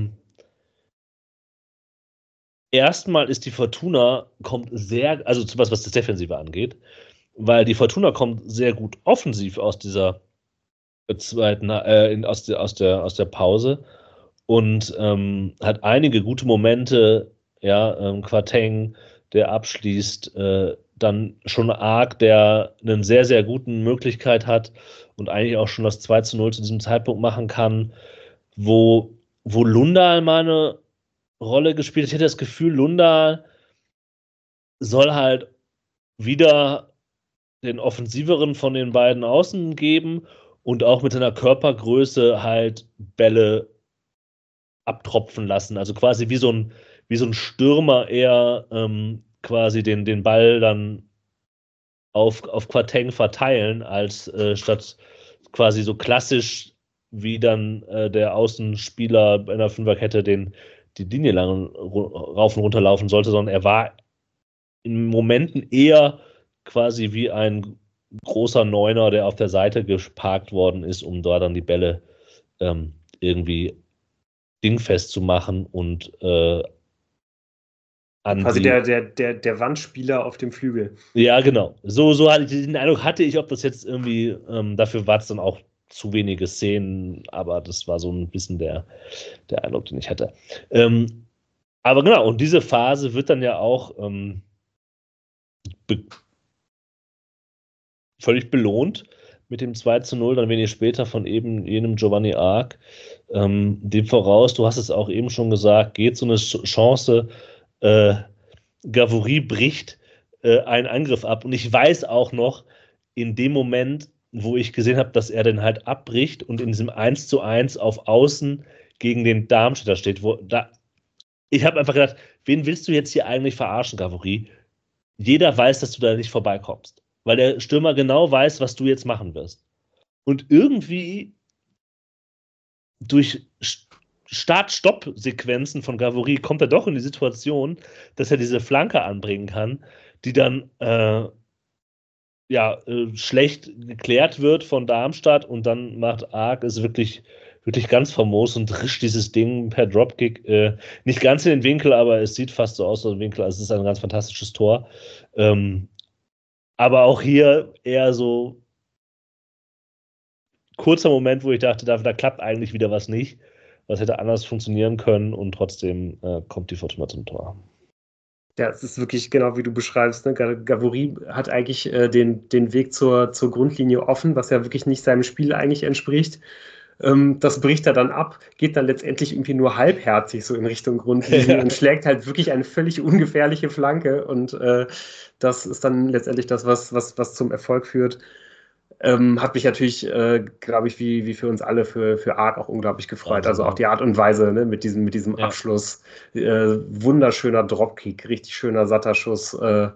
erstmal ist die Fortuna kommt sehr, also was das Defensive angeht, weil die Fortuna kommt sehr gut offensiv aus dieser zweiten, aus der Pause und hat einige gute Momente, ja, Quateng, der abschließt, dann schon Arg, der eine sehr, sehr gute Möglichkeit hat und eigentlich auch schon das 2:0 zu diesem Zeitpunkt machen kann, wo Lundahl mal eine Rolle gespielt hat. Ich hätte das Gefühl, Lundahl soll halt wieder den offensiveren von den beiden Außen geben und auch mit seiner Körpergröße halt Bälle abtropfen lassen. Also quasi wie so ein Stürmer eher quasi den Ball dann auf Quateng verteilen, als statt quasi so klassisch wie dann der Außenspieler bei einer Fünferkette die Linie lang rauf und runter laufen sollte, sondern er war in Momenten eher quasi wie ein großer Neuner, der auf der Seite geparkt worden ist, um da dann die Bälle irgendwie dingfest zu machen und quasi der Wandspieler auf dem Flügel. Ja, genau. So hatte ich den Eindruck, ob das jetzt irgendwie, dafür war es dann auch zu wenige Szenen, aber das war so ein bisschen der Eindruck, den ich hatte. Aber genau, und diese Phase wird dann ja auch völlig belohnt mit dem 2:0, dann wenig später von eben jenem Giovanni Arg. Dem voraus, du hast es auch eben schon gesagt, geht so eine Chance, Gavory bricht einen Angriff ab. Und ich weiß auch noch, in dem Moment, wo ich gesehen habe, dass er den halt abbricht und in diesem 1:1 auf Außen gegen den Darmstädter steht, ich habe einfach gedacht, wen willst du jetzt hier eigentlich verarschen, Gavory? Jeder weiß, dass du da nicht vorbeikommst, weil der Stürmer genau weiß, was du jetzt machen wirst. Und irgendwie durch Start-Stopp-Sequenzen von Gavory kommt er doch in die Situation, dass er diese Flanke anbringen kann, die dann schlecht geklärt wird von Darmstadt und dann macht Arg es wirklich ganz famos und rischt dieses Ding per Dropkick nicht ganz in den Winkel, aber es sieht fast so aus wie ein Winkel. Also es ist ein ganz fantastisches Tor. Aber auch hier eher so kurzer Moment, wo ich dachte, da klappt eigentlich wieder was nicht. Was hätte anders funktionieren können und trotzdem kommt die Fortuna zum Tor. Ja, es ist wirklich genau wie du beschreibst. Ne? Gavory hat eigentlich den Weg zur Grundlinie offen, was ja wirklich nicht seinem Spiel eigentlich entspricht. Das bricht er dann ab, geht dann letztendlich irgendwie nur halbherzig so in Richtung Grundlinie und schlägt halt wirklich eine völlig ungefährliche Flanke. Und das ist dann letztendlich das, was zum Erfolg führt. Hat mich natürlich, glaube ich, wie für uns alle, für Arc auch unglaublich gefreut. Also auch die Art und Weise, ne, mit diesem Abschluss. Wunderschöner Dropkick, richtig schöner satter Schuss.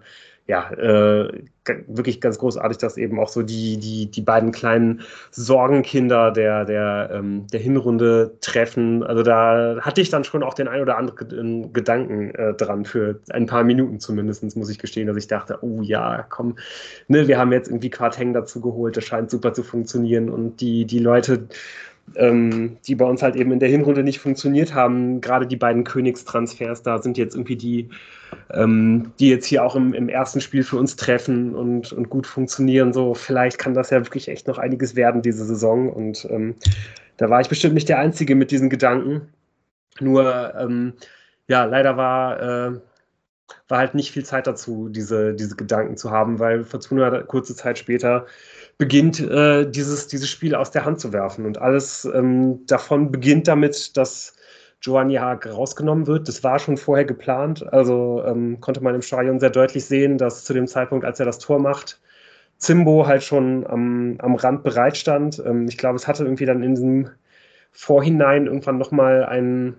Wirklich ganz großartig, dass eben auch so die beiden kleinen Sorgenkinder der Hinrunde treffen. Also da hatte ich dann schon auch den ein oder anderen Gedanken dran, für ein paar Minuten zumindest, muss ich gestehen, dass ich dachte, oh ja, komm, ne, wir haben jetzt irgendwie Quarteng dazu geholt, das scheint super zu funktionieren und die Leute, die bei uns halt eben in der Hinrunde nicht funktioniert haben, gerade die beiden Königstransfers, da sind jetzt irgendwie die jetzt hier auch im ersten Spiel für uns treffen und gut funktionieren. So, vielleicht kann das ja wirklich echt noch einiges werden diese Saison. Und da war ich bestimmt nicht der Einzige mit diesen Gedanken. Nur, leider war halt nicht viel Zeit dazu, diese Gedanken zu haben, weil Fortuna kurze Zeit später beginnt, dieses Spiel aus der Hand zu werfen. Und alles davon beginnt damit, dass Giovanni Haag rausgenommen wird. Das war schon vorher geplant. Also konnte man im Stadion sehr deutlich sehen, dass zu dem Zeitpunkt, als er das Tor macht, Zimbo halt schon am Rand bereit stand. Ich glaube, es hatte irgendwie dann in diesem Vorhinein irgendwann nochmal ein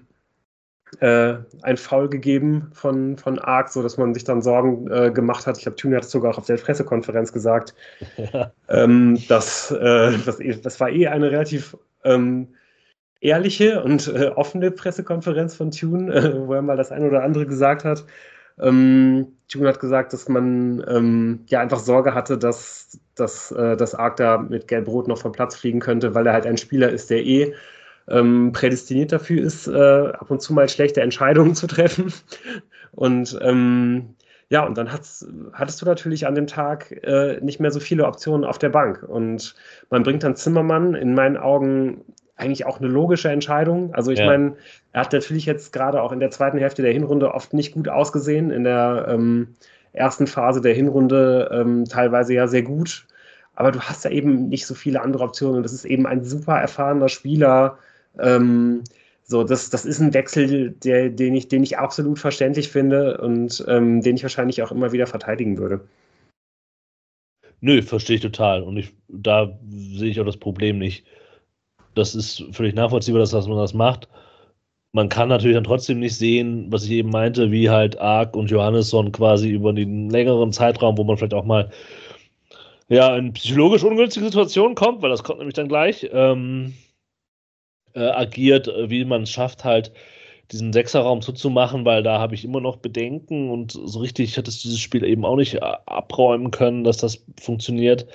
Foul gegeben von Arc, so dass man sich dann Sorgen gemacht hat. Ich glaube, Thune hat es sogar auch auf der Pressekonferenz gesagt. Ja. Das war eine relativ ehrliche und offene Pressekonferenz von Thune, wo er mal das eine oder andere gesagt hat. Thune hat gesagt, dass man einfach Sorge hatte, dass Arc da mit Gelb-Rot noch vom Platz fliegen könnte, weil er halt ein Spieler ist, der prädestiniert dafür ist, ab und zu mal schlechte Entscheidungen zu treffen. Und und dann hattest du natürlich an dem Tag nicht mehr so viele Optionen auf der Bank. Und man bringt dann Zimmermann, in meinen Augen eigentlich auch eine logische Entscheidung. Also ich meine, er hat natürlich jetzt gerade auch in der zweiten Hälfte der Hinrunde oft nicht gut ausgesehen. In der ersten Phase der Hinrunde teilweise ja sehr gut. Aber du hast ja eben nicht so viele andere Optionen. Und das ist eben ein super erfahrener Spieler. Das ist ein Wechsel, den ich absolut verständlich finde und den ich wahrscheinlich auch immer wieder verteidigen würde. Nö, verstehe ich total. Und da sehe ich auch das Problem nicht. Das ist völlig nachvollziehbar, dass man das macht. Man kann natürlich dann trotzdem nicht sehen, was ich eben meinte, wie halt Arc und Johannesson quasi über den längeren Zeitraum, wo man vielleicht auch mal in psychologisch ungünstige Situationen kommt, weil das kommt nämlich dann gleich, agiert, wie man es schafft, halt diesen Sechserraum zuzumachen, weil da habe ich immer noch Bedenken und so richtig hat es dieses Spiel eben auch nicht abräumen können, dass das funktioniert.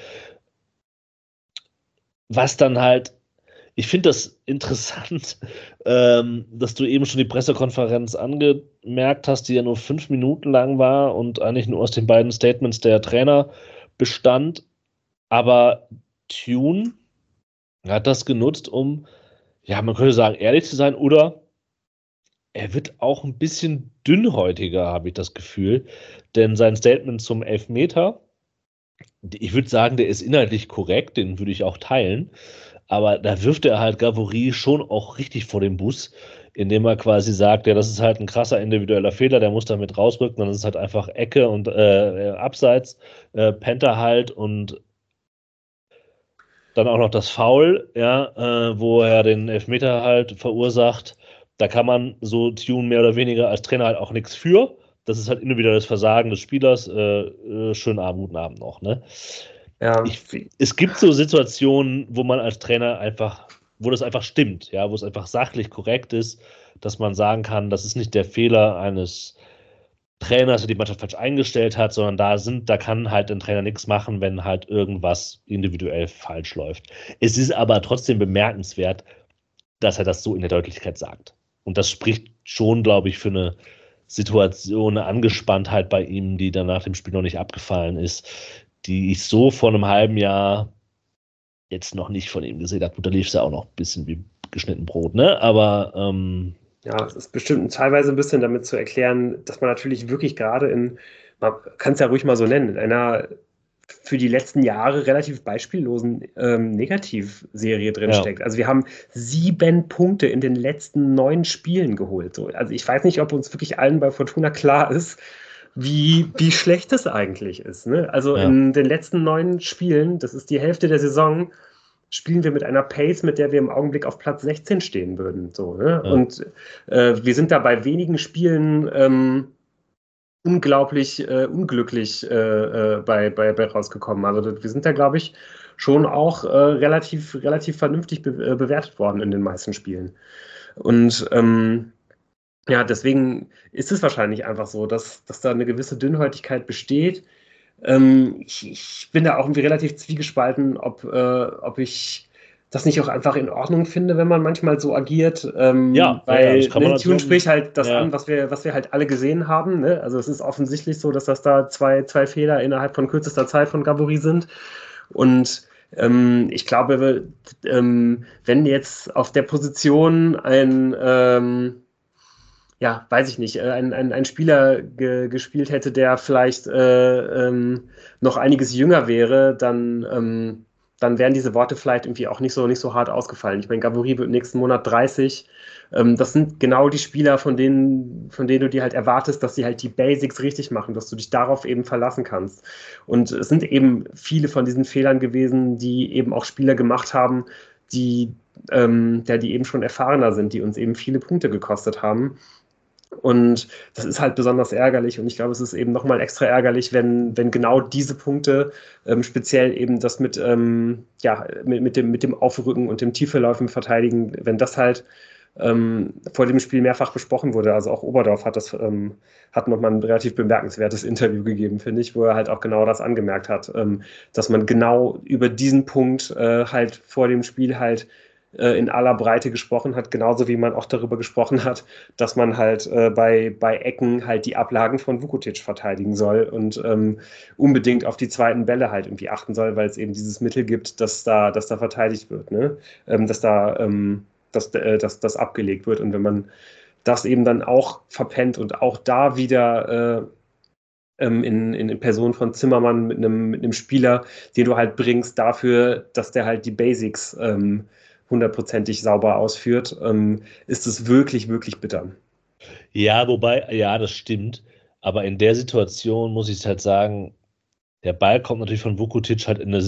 Was dann halt, ich finde das interessant, dass du eben schon die Pressekonferenz angemerkt hast, die ja nur 5 Minuten lang war und eigentlich nur aus den beiden Statements der Trainer bestand. Aber Thune hat das genutzt, um, man könnte sagen, ehrlich zu sein, oder er wird auch ein bisschen dünnhäutiger, habe ich das Gefühl. Denn sein Statement zum Elfmeter, ich würde sagen, der ist inhaltlich korrekt, den würde ich auch teilen. Aber da wirft er halt Gavory schon auch richtig vor den Bus, indem er quasi sagt, ja, das ist halt ein krasser individueller Fehler, der muss damit rausrücken, dann ist es halt einfach Ecke und Abseits, pennt er halt und dann auch noch das Foul, wo er den Elfmeter halt verursacht. Da kann man so Thune mehr oder weniger als Trainer halt auch nichts für. Das ist halt individuelles Versagen des Spielers. Schönen Abend, guten Abend noch, ne? Ja. Es gibt so Situationen, wo man als Trainer wo das einfach stimmt, wo es einfach sachlich korrekt ist, dass man sagen kann, das ist nicht der Fehler eines Trainers, der die Mannschaft falsch eingestellt hat, sondern da kann halt ein Trainer nichts machen, wenn halt irgendwas individuell falsch läuft. Es ist aber trotzdem bemerkenswert, dass er das so in der Deutlichkeit sagt. Und das spricht schon, glaube ich, für eine Situation, eine Angespanntheit bei ihm, die dann nach dem Spiel noch nicht abgefallen ist, die ich so vor einem halben Jahr jetzt noch nicht von ihm gesehen habe. Gut, da lief es ja auch noch ein bisschen wie geschnitten Brot, ne? Aber ja, es ist bestimmt teilweise ein bisschen damit zu erklären, dass man natürlich wirklich gerade man kann es ja ruhig mal so nennen, in einer für die letzten Jahre relativ beispiellosen Negativserie drinsteckt. Also wir haben 7 Punkte in den letzten 9 Spielen geholt. So, also ich weiß nicht, ob uns wirklich allen bei Fortuna klar ist, wie schlecht das eigentlich ist. Ne? Also in den letzten 9 Spielen, das ist die Hälfte der Saison, spielen wir mit einer Pace, mit der wir im Augenblick auf Platz 16 stehen würden. So, ne? Ja. Und wir sind da bei wenigen Spielen unglaublich unglücklich bei rausgekommen. Also wir sind da, glaube ich, schon auch relativ vernünftig bewertet worden in den meisten Spielen. Und ja, deswegen ist es wahrscheinlich einfach so, dass da eine gewisse Dünnhäutigkeit besteht. Ich bin da auch irgendwie relativ zwiegespalten, ob ich das nicht auch einfach in Ordnung finde, wenn man manchmal so agiert. Weil Tune spricht halt das an, was wir halt alle gesehen haben. Ne? Also es ist offensichtlich so, dass das da zwei Fehler innerhalb von kürzester Zeit von Gaboury sind. Und ich glaube, wenn jetzt auf der Position weiß ich nicht, ein Spieler gespielt hätte, der vielleicht noch einiges jünger wäre, dann wären diese Worte vielleicht irgendwie auch nicht so hart ausgefallen. Ich meine, Gaboury wird nächsten Monat 30. Das sind genau die Spieler, von denen du dir halt erwartest, dass sie halt die Basics richtig machen, dass du dich darauf eben verlassen kannst. Und es sind eben viele von diesen Fehlern gewesen, die eben auch Spieler gemacht haben, die eben schon erfahrener sind, die uns eben viele Punkte gekostet haben. Und das ist halt besonders ärgerlich. Und ich glaube, es ist eben nochmal extra ärgerlich, wenn genau diese Punkte, speziell eben das mit dem Aufrücken und dem Tieferlaufen verteidigen, wenn das halt vor dem Spiel mehrfach besprochen wurde. Also auch Oberdorf hat nochmal ein relativ bemerkenswertes Interview gegeben, finde ich, wo er halt auch genau das angemerkt hat, dass man genau über diesen Punkt halt vor dem Spiel halt in aller Breite gesprochen hat, genauso wie man auch darüber gesprochen hat, dass man halt bei Ecken halt die Ablagen von Vukotic verteidigen soll und unbedingt auf die zweiten Bälle halt irgendwie achten soll, weil es eben dieses Mittel gibt, dass da verteidigt wird, ne? Dass das abgelegt wird. Und wenn man das eben dann auch verpennt und auch da wieder in Person von Zimmermann mit einem Spieler, den du halt bringst dafür, dass der halt die Basics hundertprozentig sauber ausführt, ist es wirklich, wirklich bitter. Ja, wobei, ja, das stimmt. Aber in der Situation muss ich halt sagen, der Ball kommt natürlich von Vukotic halt in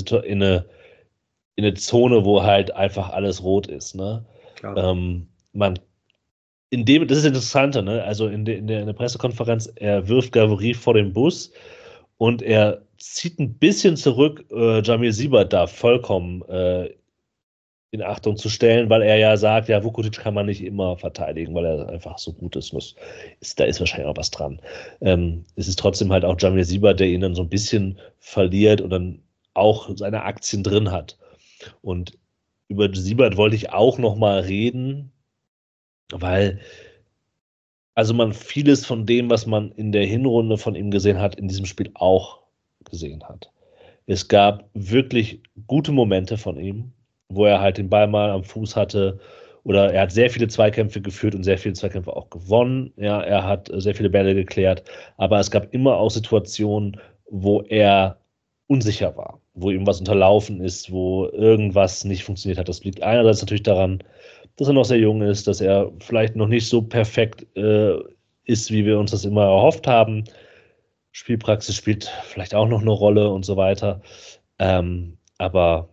eine Zone, wo halt einfach alles rot ist. Ne? Klar. Das ist das Interessante, ne? Also in der Pressekonferenz, er wirft Gaboury vor den Bus und er zieht ein bisschen zurück, Jamil Siebert da vollkommen in Achtung zu stellen, weil er ja sagt, ja, Vukotic kann man nicht immer verteidigen, weil er einfach so gut ist. Da ist wahrscheinlich auch was dran. Es ist trotzdem halt auch Jamil Siebert, der ihn dann so ein bisschen verliert und dann auch seine Aktien drin hat. Und über Siebert wollte ich auch noch mal reden, weil also man vieles von dem, was man in der Hinrunde von ihm gesehen hat, in diesem Spiel auch gesehen hat. Es gab wirklich gute Momente von ihm, wo er halt den Ball mal am Fuß hatte, oder er hat sehr viele Zweikämpfe geführt und sehr viele Zweikämpfe auch gewonnen. Ja, er hat sehr viele Bälle geklärt, aber es gab immer auch Situationen, wo er unsicher war, wo ihm was unterlaufen ist, wo irgendwas nicht funktioniert hat. Das liegt einerseits natürlich daran, dass er noch sehr jung ist, dass er vielleicht noch nicht so perfekt ist, wie wir uns das immer erhofft haben. Spielpraxis spielt vielleicht auch noch eine Rolle und so weiter. Aber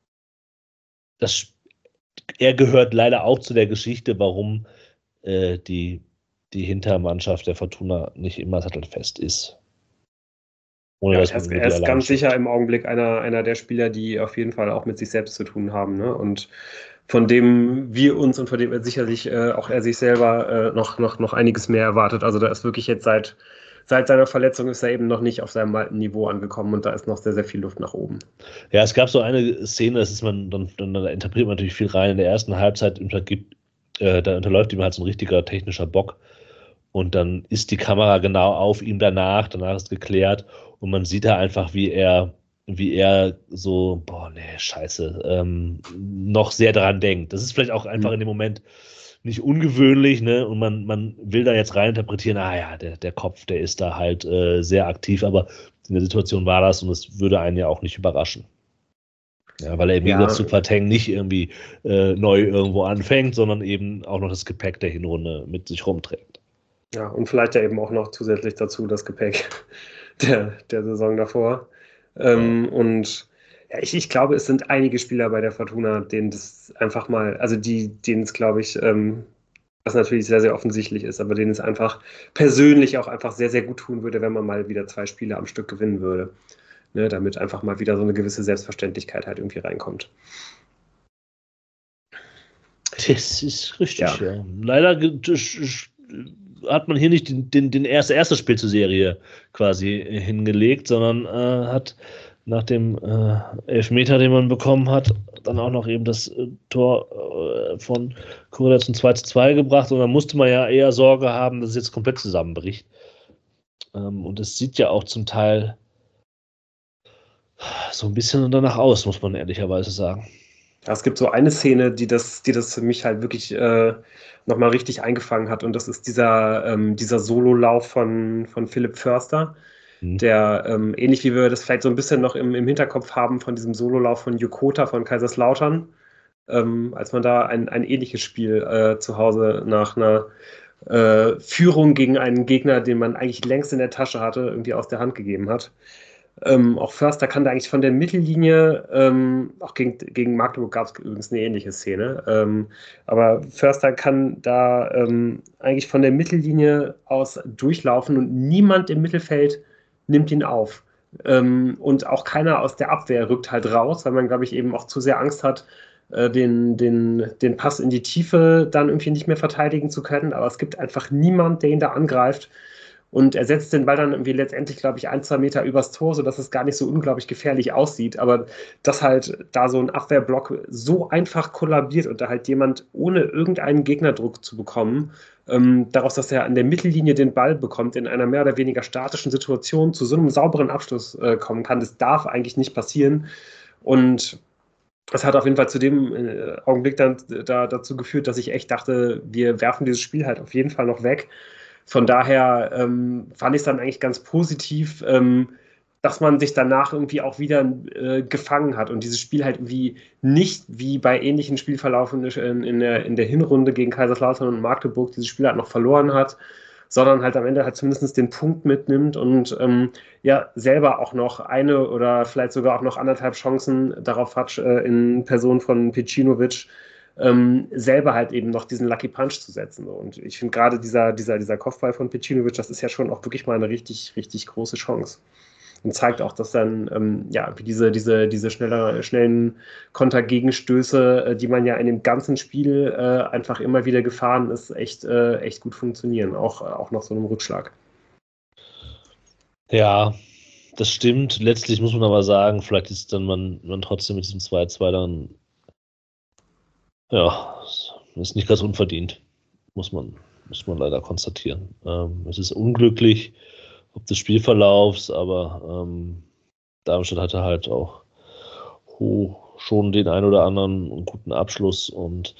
er gehört leider auch zu der Geschichte, warum die Hintermannschaft der Fortuna nicht immer sattelfest ist. Ja, er ist ganz sicher im Augenblick einer der Spieler, die auf jeden Fall auch mit sich selbst zu tun haben. Ne? Und von dem wir uns und von dem er sicherlich auch er sich selber noch einiges mehr erwartet. Also da ist wirklich jetzt seit seiner Verletzung ist er eben noch nicht auf seinem alten Niveau angekommen und da ist noch sehr, sehr viel Luft nach oben. Ja, es gab so eine Szene, das ist dann interpretiert man natürlich viel rein. In der ersten Halbzeit da unterläuft ihm halt so ein richtiger technischer Bock und dann ist die Kamera genau auf ihm danach ist geklärt und man sieht da einfach, wie er wie er so, scheiße, noch sehr daran denkt. Das ist vielleicht auch einfach in dem Moment nicht ungewöhnlich, ne? Und man will da jetzt reininterpretieren, der Kopf, der ist da halt sehr aktiv, aber in der Situation war das und es würde einen ja auch nicht überraschen. Ja, weil er im Gegensatz zu Quateng nicht irgendwie neu irgendwo anfängt, sondern eben auch noch das Gepäck der Hinrunde mit sich rumträgt. Ja, und vielleicht ja eben auch noch zusätzlich dazu das Gepäck der Saison davor. Und ja, ich glaube, es sind einige Spieler bei der Fortuna, denen das einfach mal, also denen es, glaube ich, was natürlich sehr, sehr offensichtlich ist, aber denen es einfach persönlich auch einfach sehr, sehr gut tun würde, wenn man mal wieder 2 Spiele am Stück gewinnen würde. Ne, damit einfach mal wieder so eine gewisse Selbstverständlichkeit halt irgendwie reinkommt. Das ist richtig, ja. Leider hat man hier nicht den erste Spiel zur Serie quasi hingelegt, sondern hat nach dem Elfmeter, den man bekommen hat, dann auch noch eben das Tor von Kurela zum 2:2 gebracht und dann musste man ja eher Sorge haben, dass es jetzt komplett zusammenbricht. Und es sieht ja auch zum Teil so ein bisschen danach aus, muss man ehrlicherweise sagen. Ja, es gibt so eine Szene, die das für mich halt wirklich nochmal richtig eingefangen hat. Und das ist dieser Sololauf von Philipp Förster, der ähnlich wie wir das vielleicht so ein bisschen noch im Hinterkopf haben von diesem Sololauf von Jokota von Kaiserslautern, als man da ein ähnliches Spiel zu Hause nach einer Führung gegen einen Gegner, den man eigentlich längst in der Tasche hatte, irgendwie aus der Hand gegeben hat. Auch Förster kann da eigentlich von der Mittellinie, auch gegen Magdeburg gab es übrigens eine ähnliche Szene, aber Förster kann da eigentlich von der Mittellinie aus durchlaufen und niemand im Mittelfeld nimmt ihn auf. Und auch keiner aus der Abwehr rückt halt raus, weil man, glaube ich, eben auch zu sehr Angst hat, den Pass in die Tiefe dann irgendwie nicht mehr verteidigen zu können. Aber es gibt einfach niemand, der ihn da angreift. Und er setzt den Ball dann irgendwie letztendlich, glaube ich, 1, 2 Meter übers Tor, sodass es gar nicht so unglaublich gefährlich aussieht. Aber dass halt da so ein Abwehrblock so einfach kollabiert und da halt jemand ohne irgendeinen Gegnerdruck zu bekommen, daraus, dass er an der Mittellinie den Ball bekommt, in einer mehr oder weniger statischen Situation zu so einem sauberen Abschluss kommen kann, das darf eigentlich nicht passieren. Und das hat auf jeden Fall zu dem Augenblick dann dazu geführt, dass ich echt dachte, wir werfen dieses Spiel halt auf jeden Fall noch weg. Von daher fand ich es dann eigentlich ganz positiv, dass man sich danach irgendwie auch wieder gefangen hat und dieses Spiel halt irgendwie nicht wie bei ähnlichen Spielverlaufen in der Hinrunde gegen Kaiserslautern und Magdeburg dieses Spiel halt noch verloren hat, sondern halt am Ende halt zumindest den Punkt mitnimmt und ja selber auch noch eine oder vielleicht sogar auch noch 1,5 Chancen darauf hat, in Person von Pecinovic selber halt eben noch diesen Lucky Punch zu setzen. Und ich finde gerade dieser Kopfball von Pecinovic, das ist ja schon auch wirklich mal eine richtig, richtig große Chance. Und zeigt auch, dass dann, wie diese schnellen Kontergegenstöße, die man ja in dem ganzen Spiel einfach immer wieder gefahren ist, echt gut funktionieren, auch nach so einem Rückschlag. Ja, das stimmt. Letztlich muss man aber sagen, vielleicht ist dann man trotzdem mit diesem 2:2 dann ist nicht ganz unverdient, muss man leider konstatieren. Es ist unglücklich, ob des Spielverlaufs, aber Darmstadt hatte halt auch schon den ein oder anderen guten Abschluss und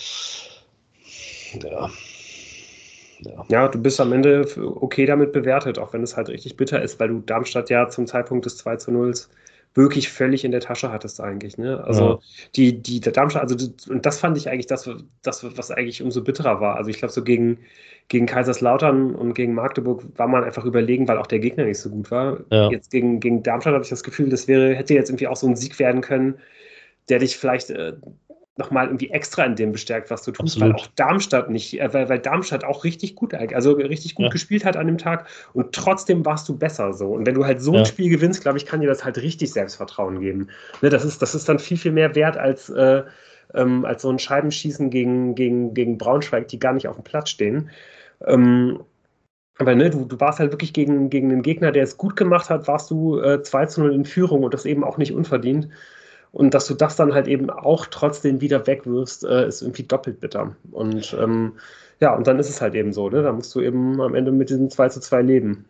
ja, du bist am Ende okay damit bewertet, auch wenn es halt richtig bitter ist, weil du Darmstadt ja zum Zeitpunkt des 2:0 wirklich völlig in der Tasche hattest eigentlich. Ne? Also die Darmstadt, und das fand ich eigentlich das, was eigentlich umso bitterer war. Also ich glaube, so gegen Kaiserslautern und gegen Magdeburg war man einfach überlegen, weil auch der Gegner nicht so gut war. Ja. Jetzt gegen Darmstadt habe ich das Gefühl, hätte jetzt irgendwie auch so ein Sieg werden können, der dich vielleicht nochmal irgendwie extra in dem bestärkt, was du tust, Absolut. weil auch Darmstadt nicht, weil Darmstadt auch richtig gut gespielt hat an dem Tag und trotzdem warst du besser so. Und wenn du halt so ein Spiel gewinnst, glaube ich, kann dir das halt richtig Selbstvertrauen geben. Ne, das ist dann viel, viel mehr wert als so ein Scheibenschießen gegen Braunschweig, die gar nicht auf dem Platz stehen. Aber ne, du warst halt wirklich gegen einen Gegner, der es gut gemacht hat, warst du 2:0 in Führung und das eben auch nicht unverdient. Und dass du das dann halt eben auch trotzdem wieder wegwirfst, ist irgendwie doppelt bitter. Und und dann ist es halt eben so, ne? Da musst du eben am Ende mit diesem 2:2 leben.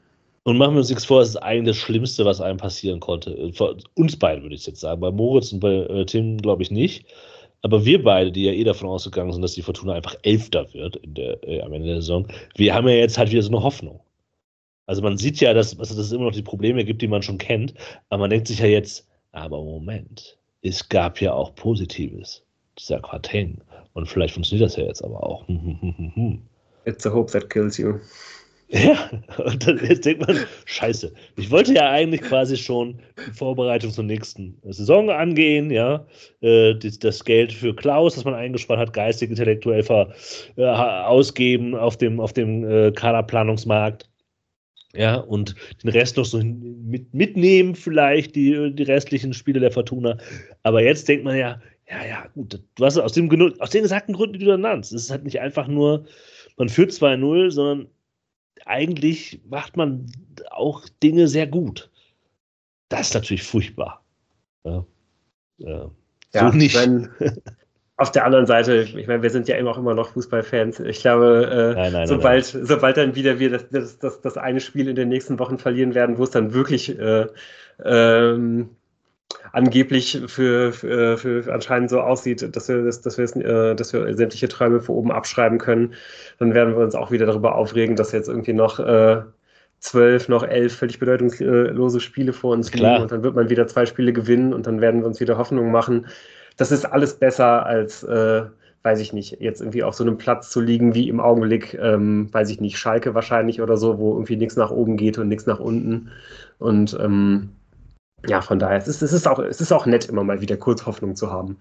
Und machen wir uns nichts vor, es ist eigentlich das Schlimmste, was einem passieren konnte. Für uns beiden würde ich jetzt sagen. Bei Moritz und bei Tim glaube ich nicht. Aber wir beide, die ja davon ausgegangen sind, dass die Fortuna einfach Elfter wird am Ende der Saison, wir haben ja jetzt halt wieder so eine Hoffnung. Also man sieht ja, dass es immer noch die Probleme gibt, die man schon kennt. Aber man denkt sich ja jetzt, aber Moment, es gab ja auch Positives. Dieser Quarteng. Und vielleicht funktioniert das ja jetzt aber auch. It's the hope that kills you. Ja, und dann jetzt denkt man, scheiße, ich wollte ja eigentlich quasi schon die Vorbereitung zur nächsten Saison angehen, ja, das Geld für Klaus, das man eingespart hat, geistig, intellektuell ausgeben auf dem Kaderplanungsmarkt, ja, und den Rest noch so mitnehmen vielleicht, die restlichen Spiele der Fortuna, aber jetzt denkt man ja, gut, du hast aus den gesagten Gründen, die du dann nannst, es ist halt nicht einfach nur, man führt 2-0, sondern eigentlich macht man auch Dinge sehr gut. Das ist natürlich furchtbar. Ja, so nicht. Auf der anderen Seite, ich meine, wir sind ja auch immer noch Fußballfans. Ich glaube, sobald dann wieder wir das eine Spiel in den nächsten Wochen verlieren werden, wo es dann wirklich angeblich für anscheinend so aussieht, dass wir sämtliche Träume für oben abschreiben können, dann werden wir uns auch wieder darüber aufregen, dass jetzt irgendwie noch 12, noch 11 völlig bedeutungslose Spiele vor uns liegen und dann wird man wieder 2 Spiele gewinnen und dann werden wir uns wieder Hoffnung machen. Das ist alles besser als, weiß ich nicht, jetzt irgendwie auf so einem Platz zu liegen wie im Augenblick, weiß ich nicht, Schalke wahrscheinlich oder so, wo irgendwie nichts nach oben geht und nichts nach unten. Und ja, von daher, es ist auch nett, immer mal wieder kurz Hoffnung zu haben.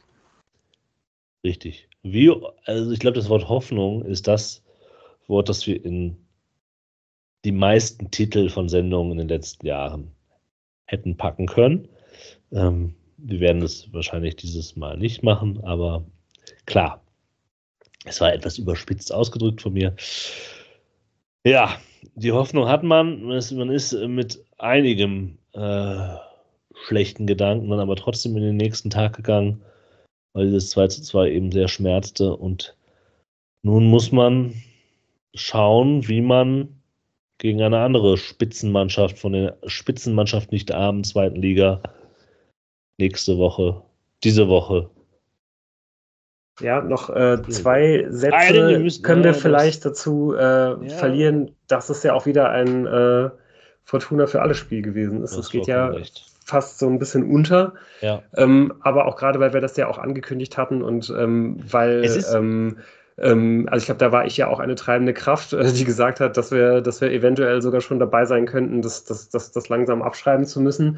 Richtig. Also ich glaube, das Wort Hoffnung ist das Wort, das wir in die meisten Titel von Sendungen in den letzten Jahren hätten packen können. Wir werden es wahrscheinlich dieses Mal nicht machen, aber klar, es war etwas überspitzt ausgedrückt von mir. Ja, die Hoffnung hat man. Man ist mit einigem schlechten Gedanken dann aber trotzdem in den nächsten Tag gegangen, weil dieses 2:2 eben sehr schmerzte. Und nun muss man schauen, wie man gegen eine andere Spitzenmannschaft von der Spitzenmannschaft nicht der armen zweiten Liga diese Woche. Ja, noch 2 Sätze können wir vielleicht dazu verlieren, dass es ja auch wieder ein Fortuna für alle Spiel gewesen ist. Das geht ja fast so ein bisschen unter. Ja. Aber auch gerade, weil wir das ja auch angekündigt hatten und weil also ich glaube, da war ich ja auch eine treibende Kraft, die gesagt hat, dass wir eventuell sogar schon dabei sein könnten, das langsam abschreiben zu müssen.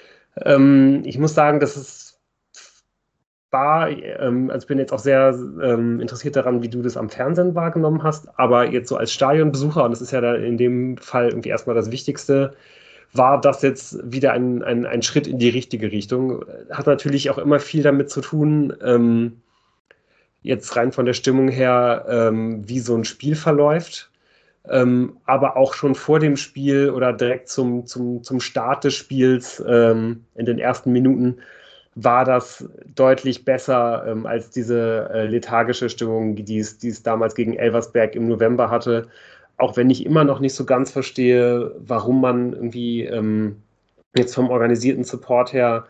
Ich muss sagen, dass es also ich bin jetzt auch sehr interessiert daran, wie du das am Fernsehen wahrgenommen hast, aber jetzt so als Stadionbesucher, und das ist ja da in dem Fall irgendwie erstmal das Wichtigste, war das jetzt wieder ein Schritt in die richtige Richtung. Hat natürlich auch immer viel damit zu tun, jetzt rein von der Stimmung her, wie so ein Spiel verläuft. Aber auch schon vor dem Spiel oder direkt zum Start des Spiels in den ersten Minuten war das deutlich besser als diese lethargische Stimmung, die es damals gegen Elversberg im November hatte. Auch wenn ich immer noch nicht so ganz verstehe, warum man irgendwie jetzt vom organisierten Support her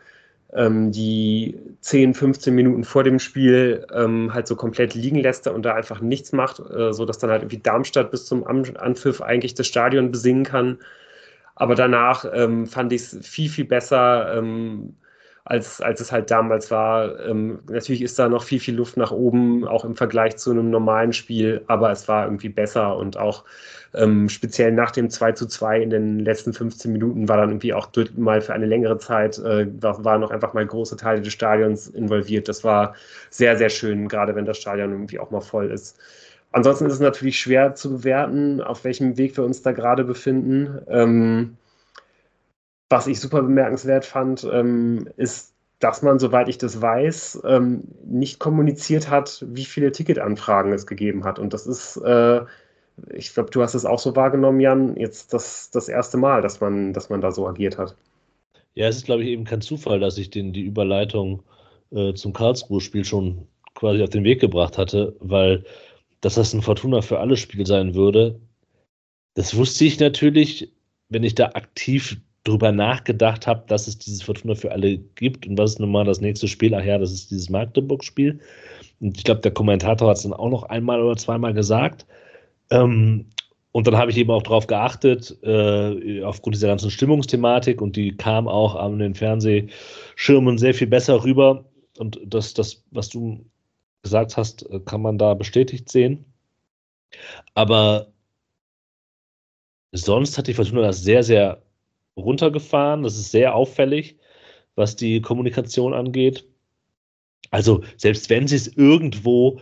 die 10, 15 Minuten vor dem Spiel halt so komplett liegen lässt und da einfach nichts macht, sodass dann halt irgendwie Darmstadt bis zum Anpfiff eigentlich das Stadion besingen kann. Aber danach fand ich es viel, viel besser, als es halt damals war. Natürlich ist da noch viel, viel Luft nach oben, auch im Vergleich zu einem normalen Spiel, aber es war irgendwie besser und auch speziell nach dem 2:2 in den letzten 15 Minuten war dann irgendwie auch mal für eine längere Zeit, waren noch einfach mal große Teile des Stadions involviert. Das war sehr, sehr schön, gerade wenn das Stadion irgendwie auch mal voll ist. Ansonsten ist es natürlich schwer zu bewerten, auf welchem Weg wir uns da gerade befinden. Was ich super bemerkenswert fand, ist, dass man, soweit ich das weiß, nicht kommuniziert hat, wie viele Ticketanfragen es gegeben hat. Und das ist, ich glaube, du hast es auch so wahrgenommen, Jan, jetzt das erste Mal, dass man da so agiert hat. Ja, es ist, glaube ich, eben kein Zufall, dass ich die Überleitung zum Karlsruhe-Spiel schon quasi auf den Weg gebracht hatte, weil dass das ein Fortuna für alle Spiel sein würde, das wusste ich natürlich wenn ich da aktiv drüber nachgedacht habe, dass es dieses Fortuna für alle gibt und was ist nun mal das nächste Spiel? Ach ja, das ist dieses Magdeburg-Spiel. Und ich glaube, der Kommentator hat es dann auch noch einmal oder zweimal gesagt. Und dann habe ich eben auch darauf geachtet, aufgrund dieser ganzen Stimmungsthematik, und die kam auch an den Fernsehschirmen sehr viel besser rüber. Und das, was du gesagt hast, kann man da bestätigt sehen. Aber sonst hat die Fortuna das sehr, sehr runtergefahren. Das ist sehr auffällig, was die Kommunikation angeht. Also selbst wenn sie es irgendwo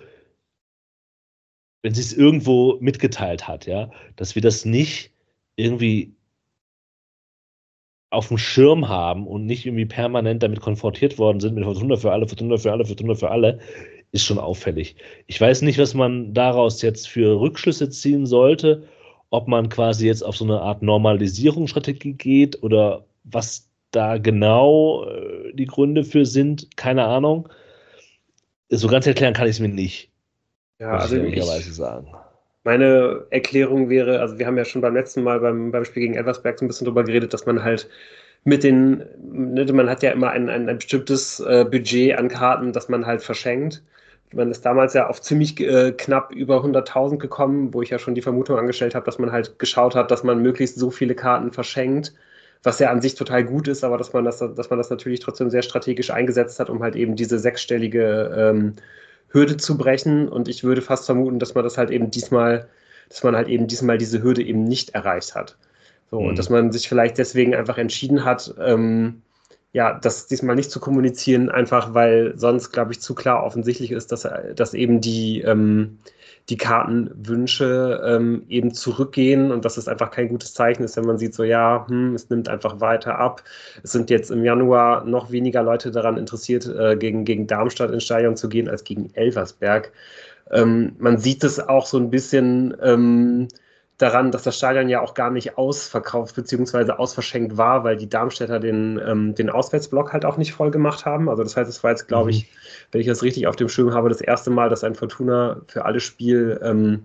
mitgeteilt hat, ja, dass wir das nicht irgendwie auf dem Schirm haben und nicht irgendwie permanent damit konfrontiert worden sind, mit Fortuna für alle, Fortuna für alle, Fortuna für alle, ist schon auffällig. Ich weiß nicht, was man daraus jetzt für Rückschlüsse ziehen sollte, ob man quasi jetzt auf so eine Art Normalisierungsstrategie geht oder was da genau die Gründe für sind, keine Ahnung. So ganz erklären kann ich es mir nicht. Ja, muss also ich ehrlicherweise sagen. Meine Erklärung wäre, also wir haben ja schon beim letzten Mal beim Spiel gegen Elversberg so ein bisschen drüber geredet, dass man halt man hat ja immer ein bestimmtes Budget an Karten, das man halt verschenkt. Man ist damals ja auf ziemlich knapp über 100.000 gekommen, wo ich ja schon die Vermutung angestellt habe, dass man halt geschaut hat, dass man möglichst so viele Karten verschenkt, was ja an sich total gut ist, aber dass man das natürlich trotzdem sehr strategisch eingesetzt hat, um halt eben diese sechsstellige Hürde zu brechen. Und ich würde fast vermuten, dass man halt eben diesmal diese Hürde eben nicht erreicht hat. So, und dass man sich vielleicht deswegen einfach entschieden hat, das diesmal nicht zu kommunizieren, einfach weil sonst, glaube ich, zu klar offensichtlich ist, dass eben die Kartenwünsche eben zurückgehen und dass es einfach kein gutes Zeichen ist, wenn man sieht, so es nimmt einfach weiter ab. Es sind jetzt im Januar noch weniger Leute daran interessiert, gegen Darmstadt ins Stadion zu gehen, als gegen Elversberg. Man sieht es auch so ein bisschen daran, dass das Stadion ja auch gar nicht ausverkauft bzw. ausverschenkt war, weil die Darmstädter den Auswärtsblock halt auch nicht voll gemacht haben. Also das heißt, es war jetzt, glaube ich, wenn ich das richtig auf dem Schirm habe, das erste Mal, dass ein Fortuna für alle Spiel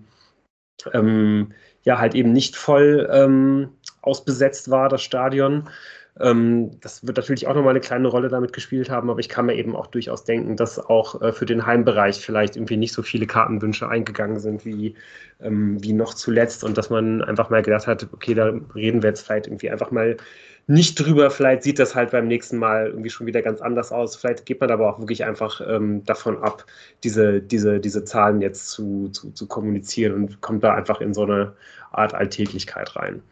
halt eben nicht voll ausbesetzt war, das Stadion. Das wird natürlich auch nochmal eine kleine Rolle damit gespielt haben, aber ich kann mir eben auch durchaus denken, dass auch für den Heimbereich vielleicht irgendwie nicht so viele Kartenwünsche eingegangen sind wie noch zuletzt, und dass man einfach mal gedacht hat, okay, da reden wir jetzt vielleicht irgendwie einfach mal nicht drüber, vielleicht sieht das halt beim nächsten Mal irgendwie schon wieder ganz anders aus, vielleicht geht man aber auch wirklich einfach davon ab, diese Zahlen jetzt zu kommunizieren und kommt da einfach in so eine Art Alltäglichkeit rein.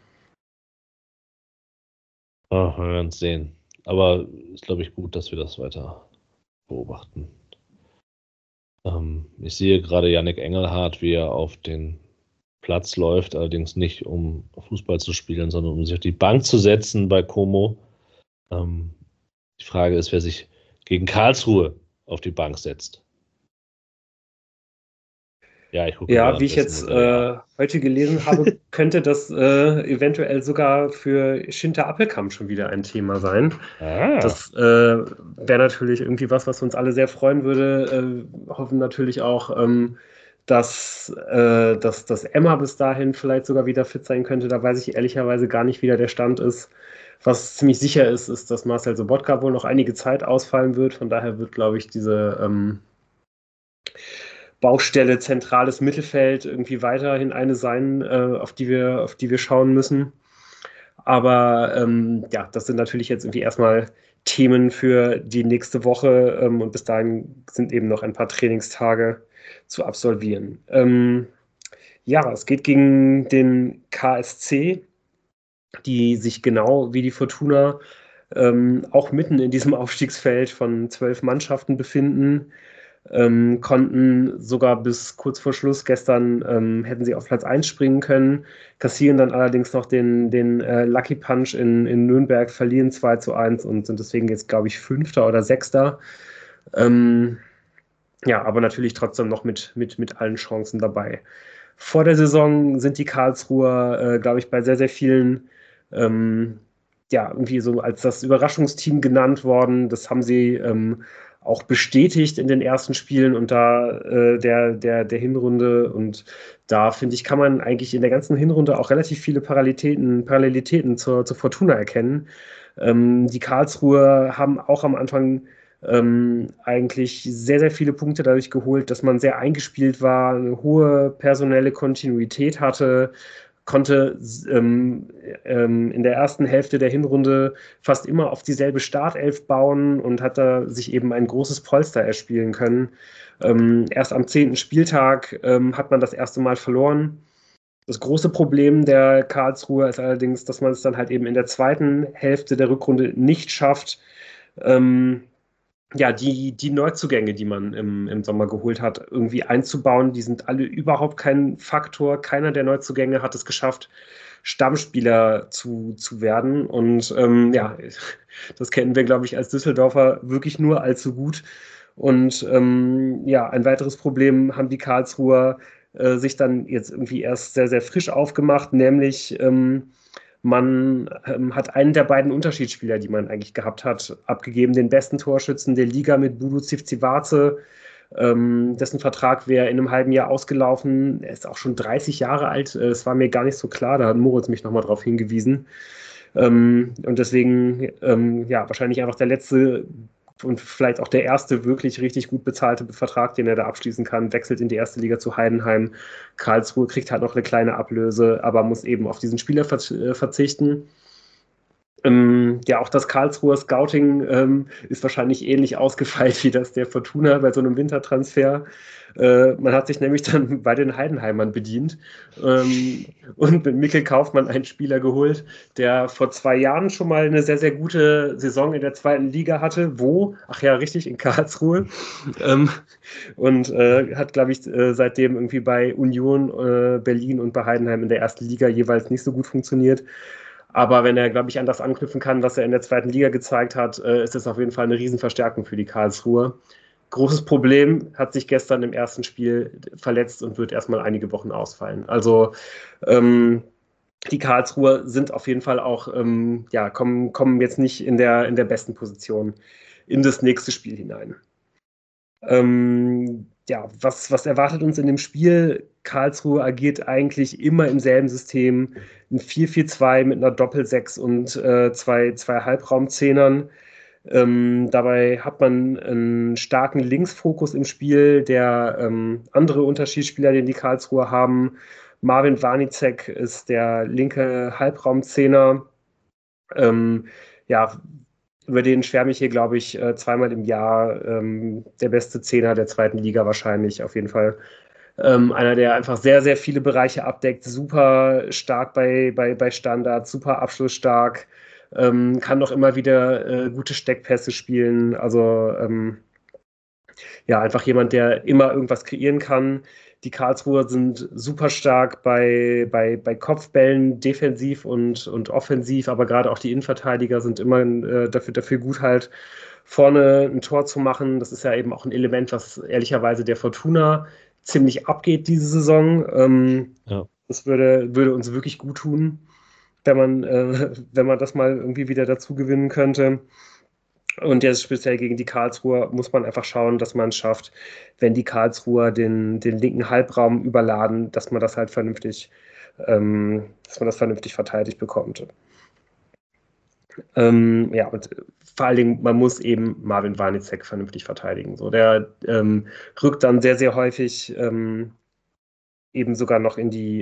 Wir werden es sehen. Aber ist, glaube ich, gut, dass wir das weiter beobachten. Ich sehe gerade Yannick Engelhardt, wie er auf den Platz läuft, allerdings nicht, um Fußball zu spielen, sondern um sich auf die Bank zu setzen bei Como. Die Frage ist, wer sich gegen Karlsruhe auf die Bank setzt. Ja, wie ich jetzt heute gelesen habe, könnte das eventuell sogar für Schinter Appelkamp schon wieder ein Thema sein. Das wäre natürlich irgendwie was uns alle sehr freuen würde. Hoffen natürlich auch, dass Emma bis dahin vielleicht sogar wieder fit sein könnte. Da weiß ich ehrlicherweise gar nicht, wie da der Stand ist. Was ziemlich sicher ist, dass Marcel Sobotka wohl noch einige Zeit ausfallen wird. Von daher wird, glaube ich, diese Baustelle zentrales Mittelfeld irgendwie weiterhin eine sein, auf die wir schauen müssen. Aber das sind natürlich jetzt irgendwie erstmal Themen für die nächste Woche, und bis dahin sind eben noch ein paar Trainingstage zu absolvieren. Es geht gegen den KSC, die sich genau wie die Fortuna auch mitten in diesem Aufstiegsfeld von 12 Mannschaften befinden. Konnten sogar bis kurz vor Schluss gestern hätten sie auf Platz 1 springen können, kassieren dann allerdings noch den Lucky Punch in Nürnberg, verlieren 2:1 und sind deswegen jetzt, glaube ich, 5. oder 6. Aber natürlich trotzdem noch mit allen Chancen dabei. Vor der Saison sind die Karlsruher, glaube ich, bei sehr, sehr vielen irgendwie so als das Überraschungsteam genannt worden. Das haben sie auch bestätigt in den ersten Spielen und da der Hinrunde. Und da, finde ich, kann man eigentlich in der ganzen Hinrunde auch relativ viele Parallelitäten zur Fortuna erkennen. Die Karlsruher haben auch am Anfang eigentlich sehr, sehr viele Punkte dadurch geholt, dass man sehr eingespielt war, eine hohe personelle Kontinuität hatte, konnte in der ersten Hälfte der Hinrunde fast immer auf dieselbe Startelf bauen und hat da sich eben ein großes Polster erspielen können. Erst am 10. Spieltag hat man das erste Mal verloren. Das große Problem der Karlsruher ist allerdings, dass man es dann halt eben in der zweiten Hälfte der Rückrunde nicht schafft, die Neuzugänge, die man im Sommer geholt hat, irgendwie einzubauen. Die sind alle überhaupt kein Faktor. Keiner der Neuzugänge hat es geschafft, Stammspieler zu werden. Und das kennen wir, glaube ich, als Düsseldorfer wirklich nur allzu gut. Und ein weiteres Problem haben die Karlsruher sich dann jetzt irgendwie erst sehr, sehr frisch aufgemacht, nämlich man hat einen der beiden Unterschiedsspieler, die man eigentlich gehabt hat, abgegeben, den besten Torschützen der Liga mit Budu Civcivace. Dessen Vertrag wäre in einem halben Jahr ausgelaufen. Er ist auch schon 30 Jahre alt. Es war mir gar nicht so klar, da hat Moritz mich nochmal drauf hingewiesen. Und deswegen, wahrscheinlich einfach der letzte und vielleicht auch der erste wirklich richtig gut bezahlte Vertrag, den er da abschließen kann, wechselt in die erste Liga zu Heidenheim. Karlsruhe kriegt halt noch eine kleine Ablöse, aber muss eben auf diesen Spieler verzichten. Auch das Karlsruher Scouting ist wahrscheinlich ähnlich ausgefeilt wie das der Fortuna bei so einem Wintertransfer. Man hat sich nämlich dann bei den Heidenheimern bedient und mit Mikkel Kaufmann einen Spieler geholt, der vor 2 Jahren schon mal eine sehr, sehr gute Saison in der zweiten Liga hatte. In Karlsruhe. Hat, glaube ich, seitdem irgendwie bei Union Berlin und bei Heidenheim in der ersten Liga jeweils nicht so gut funktioniert. Aber wenn er, glaube ich, an das anknüpfen kann, was er in der zweiten Liga gezeigt hat, ist es auf jeden Fall eine Riesenverstärkung für die Karlsruher. Großes Problem, hat sich gestern im ersten Spiel verletzt und wird erstmal einige Wochen ausfallen. Also die Karlsruher sind auf jeden Fall auch, kommen jetzt nicht in der besten Position in das nächste Spiel hinein. Was erwartet uns in dem Spiel? Karlsruhe agiert eigentlich immer im selben System. Ein 4-4-2 mit einer Doppel-6 und zwei Halbraumzehnern. Dabei hat man einen starken Linksfokus im Spiel. Der andere Unterschiedsspieler, den die Karlsruher haben, Marvin Warnicek, ist der linke Halbraumzehner. Über den schwärme ich hier, glaube ich, zweimal im Jahr. Der beste Zehner der zweiten Liga wahrscheinlich, auf jeden Fall. Einer, der einfach sehr, sehr viele Bereiche abdeckt, super stark bei Standards, super abschlussstark, kann doch immer wieder gute Steckpässe spielen. Also einfach jemand, der immer irgendwas kreieren kann. Die Karlsruher sind super stark bei Kopfbällen, defensiv und offensiv, aber gerade auch die Innenverteidiger sind immer dafür gut, halt vorne ein Tor zu machen. Das ist ja eben auch ein Element, was ehrlicherweise der Fortuna ziemlich abgeht diese Saison. Das würde uns wirklich gut tun, wenn man das mal irgendwie wieder dazu gewinnen könnte. Und jetzt speziell gegen die Karlsruher muss man einfach schauen, dass man es schafft, wenn die Karlsruher den linken Halbraum überladen, dass man das halt vernünftig verteidigt bekommt. Und vor allen Dingen, man muss eben Marvin Warnicek vernünftig verteidigen. So, der rückt dann sehr, sehr häufig eben sogar noch in die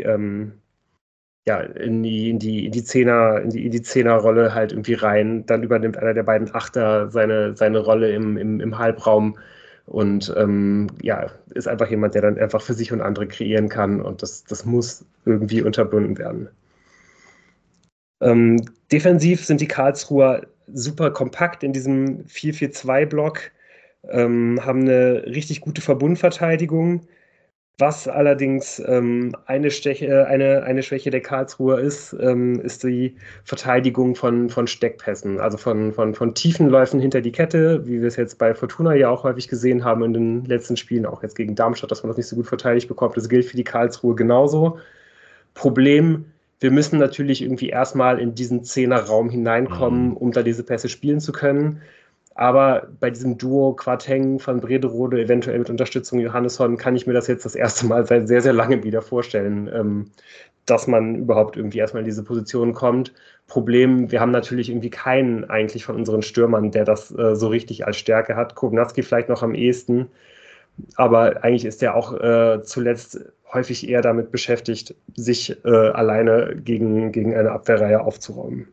Zehnerrolle halt irgendwie rein. Dann übernimmt einer der beiden Achter seine Rolle im Halbraum und ist einfach jemand, der dann einfach für sich und andere kreieren kann und das muss irgendwie unterbunden werden. Defensiv sind die Karlsruher super kompakt in diesem 4-4-2-Block, haben eine richtig gute Verbundverteidigung. Was allerdings eine Schwäche der Karlsruher ist die Verteidigung von Steckpässen, also von tiefen Läufen hinter die Kette, wie wir es jetzt bei Fortuna ja auch häufig gesehen haben in den letzten Spielen, auch jetzt gegen Darmstadt, dass man das nicht so gut verteidigt bekommt. Das gilt für die Karlsruhe genauso. Problem, wir müssen natürlich irgendwie erstmal in diesen Zehnerraum hineinkommen, um da diese Pässe spielen zu können. Aber bei diesem Duo Quateng, Van Brederode, eventuell mit Unterstützung Johannesson, kann ich mir das jetzt das erste Mal seit sehr, sehr langem wieder vorstellen, dass man überhaupt irgendwie erstmal in diese Position kommt. Problem, wir haben natürlich irgendwie keinen eigentlich von unseren Stürmern, der das so richtig als Stärke hat. Kownacki vielleicht noch am ehesten, aber eigentlich ist der auch zuletzt häufig eher damit beschäftigt, sich alleine gegen eine Abwehrreihe aufzuräumen.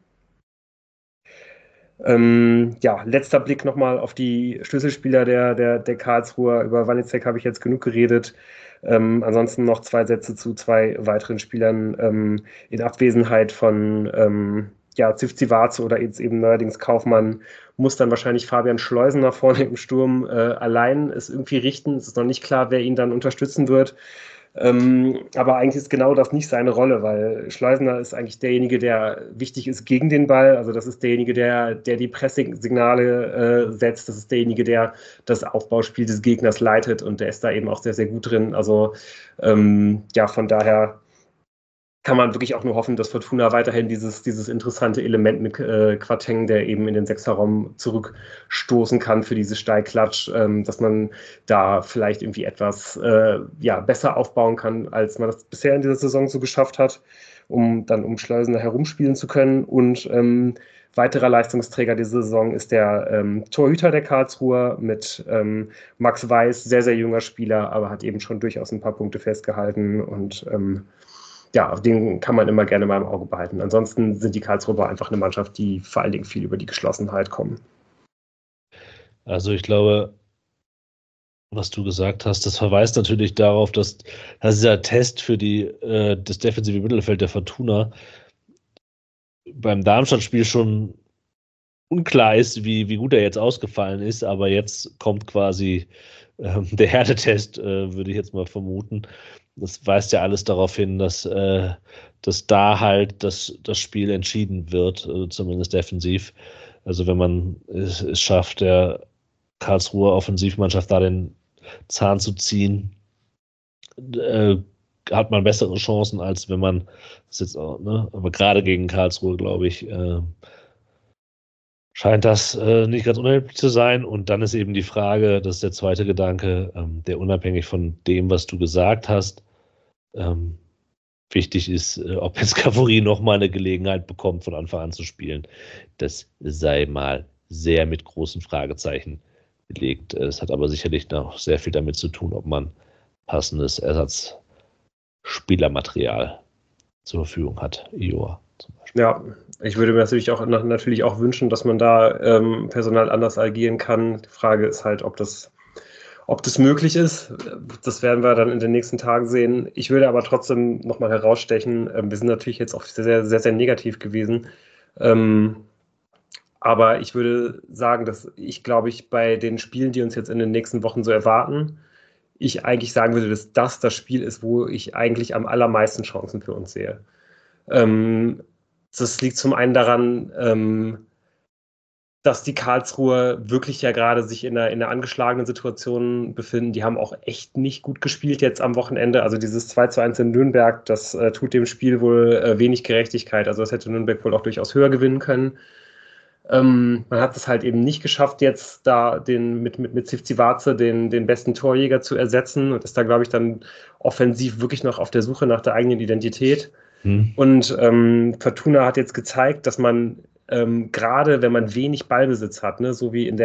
Letzter Blick nochmal auf die Schlüsselspieler der Karlsruher. Über Wanizek habe ich jetzt genug geredet. Ansonsten noch 2 Sätze zu 2 weiteren Spielern in Abwesenheit von Zivcivace oder jetzt eben neuerdings Kaufmann, muss dann wahrscheinlich Fabian Schleusener vorne im Sturm allein es irgendwie richten. Es ist noch nicht klar, wer ihn dann unterstützen wird. Aber eigentlich ist genau das nicht seine Rolle, weil Schleusener ist eigentlich derjenige, der wichtig ist gegen den Ball. Also das ist derjenige, der die Pressing-Signale setzt. Das ist derjenige, der das Aufbauspiel des Gegners leitet und der ist da eben auch sehr, sehr gut drin. Also von daher kann man wirklich auch nur hoffen, dass Fortuna weiterhin dieses interessante Element mit Quateng, der eben in den Sechserraum zurückstoßen kann für diese Steilklatsch, dass man da vielleicht irgendwie etwas besser aufbauen kann, als man das bisher in dieser Saison so geschafft hat, um dann um Schleusener herumspielen zu können. Und weiterer Leistungsträger dieser Saison ist der Torhüter der Karlsruher mit Max Weiß, sehr, sehr junger Spieler, aber hat eben schon durchaus ein paar Punkte festgehalten und den kann man immer gerne mal im Auge behalten. Ansonsten sind die Karlsruher einfach eine Mannschaft, die vor allen Dingen viel über die Geschlossenheit kommen. Also ich glaube, was du gesagt hast, das verweist natürlich darauf, dass dieser Test für das defensive Mittelfeld der Fortuna beim Darmstadt-Spiel schon unklar ist, wie gut er jetzt ausgefallen ist, aber jetzt kommt quasi der Härtetest, würde ich jetzt mal vermuten. Das weist ja alles darauf hin, dass da halt das Spiel entschieden wird, zumindest defensiv. Also wenn man es schafft, der Karlsruher Offensivmannschaft da den Zahn zu ziehen, hat man bessere Chancen, als wenn man das jetzt auch, ne? Aber gerade gegen Karlsruhe, glaube ich, scheint das nicht ganz unerheblich zu sein. Und dann ist eben die Frage, das ist der zweite Gedanke, der unabhängig von dem, was du gesagt hast, wichtig ist, ob jetzt Gavori nochmal eine Gelegenheit bekommt, von Anfang an zu spielen. Das sei mal sehr mit großen Fragezeichen belegt. Es hat aber sicherlich noch sehr viel damit zu tun, ob man passendes Ersatzspielermaterial zur Verfügung hat. Iowa zum Beispiel. Ja, ich würde mir natürlich auch wünschen, dass man da personal anders agieren kann. Die Frage ist halt, ob das möglich ist. Das werden wir dann in den nächsten Tagen sehen. Ich würde aber trotzdem nochmal herausstechen, wir sind natürlich jetzt auch sehr, sehr, sehr negativ gewesen. Aber ich würde sagen, dass glaube ich, bei den Spielen, die uns jetzt in den nächsten Wochen so erwarten, ich eigentlich sagen würde, dass das Spiel ist, wo ich eigentlich am allermeisten Chancen für uns sehe. Das liegt zum einen daran, dass die Karlsruher wirklich ja gerade sich in einer angeschlagenen Situation befinden. Die haben auch echt nicht gut gespielt jetzt am Wochenende. Also dieses 2:1 in Nürnberg, das tut dem Spiel wohl wenig Gerechtigkeit. Also das hätte Nürnberg wohl auch durchaus höher gewinnen können. Man hat es halt eben nicht geschafft, jetzt da mit Civcivace den besten Torjäger zu ersetzen und ist da, glaube ich, dann offensiv wirklich noch auf der Suche nach der eigenen Identität. Und Fortuna hat jetzt gezeigt, dass man gerade wenn man wenig Ballbesitz hat, ne, so wie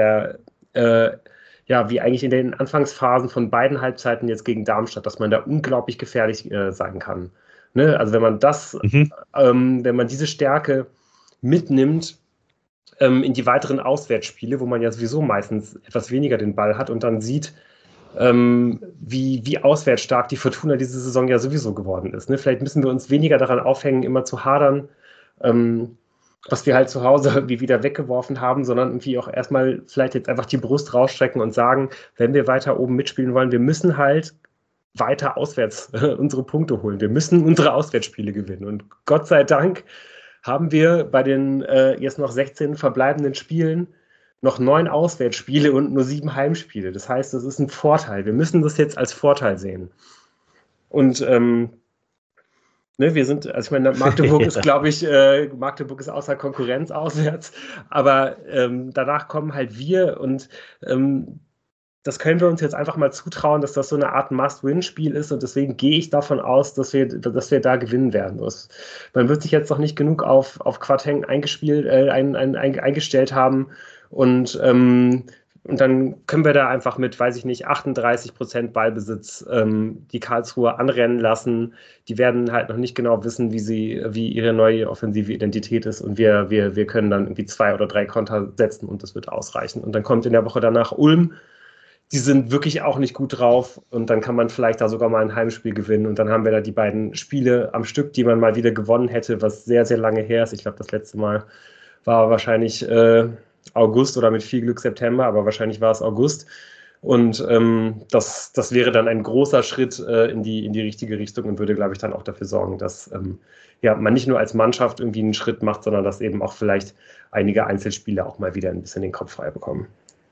wie eigentlich in den Anfangsphasen von beiden Halbzeiten jetzt gegen Darmstadt, dass man da unglaublich gefährlich sein kann. Ne? Also wenn man wenn man diese Stärke mitnimmt in die weiteren Auswärtsspiele, wo man ja sowieso meistens etwas weniger den Ball hat und dann sieht, wie auswärtsstark die Fortuna diese Saison ja sowieso geworden ist. Ne? Vielleicht müssen wir uns weniger daran aufhängen, immer zu hadern, was wir halt zu Hause irgendwie wieder weggeworfen haben, sondern irgendwie auch erstmal vielleicht jetzt einfach die Brust rausstrecken und sagen, wenn wir weiter oben mitspielen wollen, wir müssen halt weiter auswärts unsere Punkte holen. Wir müssen unsere Auswärtsspiele gewinnen. Und Gott sei Dank haben wir bei den jetzt noch 16 verbleibenden Spielen noch 9 Auswärtsspiele und nur 7 Heimspiele. Das heißt, das ist ein Vorteil. Wir müssen das jetzt als Vorteil sehen. Und Ne, wir sind, also ich meine, Magdeburg ist, glaube ich, Magdeburg ist außer Konkurrenz auswärts, aber danach kommen halt wir und das können wir uns jetzt einfach mal zutrauen, dass das so eine Art Must-Win-Spiel ist und deswegen gehe ich davon aus, dass wir da gewinnen werden. Man wird sich jetzt noch nicht genug auf Quateng eingestellt haben und dann können wir da einfach mit, weiß ich nicht, 38% Ballbesitz die Karlsruher anrennen lassen. Die werden halt noch nicht genau wissen, wie ihre neue offensive Identität ist und wir können dann irgendwie 2 oder 3 Konter setzen und das wird ausreichen. Und dann kommt in der Woche danach Ulm. Die sind wirklich auch nicht gut drauf und dann kann man vielleicht da sogar mal ein Heimspiel gewinnen und dann haben wir da die beiden Spiele am Stück, die man mal wieder gewonnen hätte, was sehr, sehr lange her ist. Ich glaube, das letzte Mal war wahrscheinlich August oder mit viel Glück September, aber wahrscheinlich war es August und das wäre dann ein großer Schritt in die richtige Richtung und würde, glaube ich, dann auch dafür sorgen, dass man nicht nur als Mannschaft irgendwie einen Schritt macht, sondern dass eben auch vielleicht einige Einzelspieler auch mal wieder ein bisschen den Kopf frei bekommen.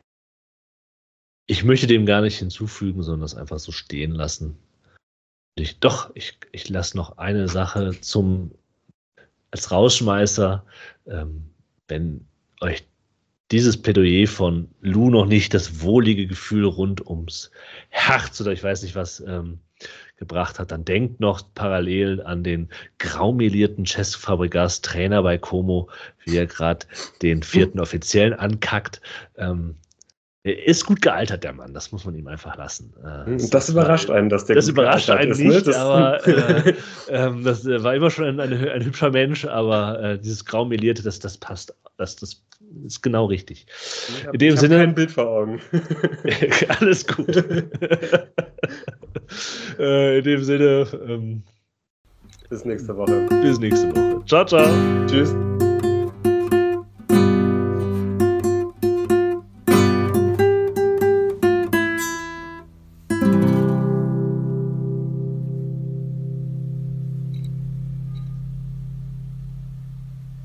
Ich möchte dem gar nicht hinzufügen, sondern das einfach so stehen lassen. Ich lasse noch eine Sache als Rausschmeißer, wenn euch dieses Plädoyer von Lou noch nicht das wohlige Gefühl rund ums Herz oder ich weiß nicht was gebracht hat, dann denkt noch parallel an den graumelierten Cesc Fabregas, Trainer bei Como, wie er gerade den 4. Offiziellen ankackt. Er ist gut gealtert, der Mann. Das muss man ihm einfach lassen. Das überrascht einen, dass der das überrascht einen ist, nicht, ne? Aber das war immer schon ein hübscher Mensch, aber dieses Graumelierte, das passt. Das ist genau richtig. In dem Sinne. Kein Bild vor Augen. Alles gut. In dem Sinne. Bis nächste Woche. Bis nächste Woche. Ciao, ciao. Tschüss.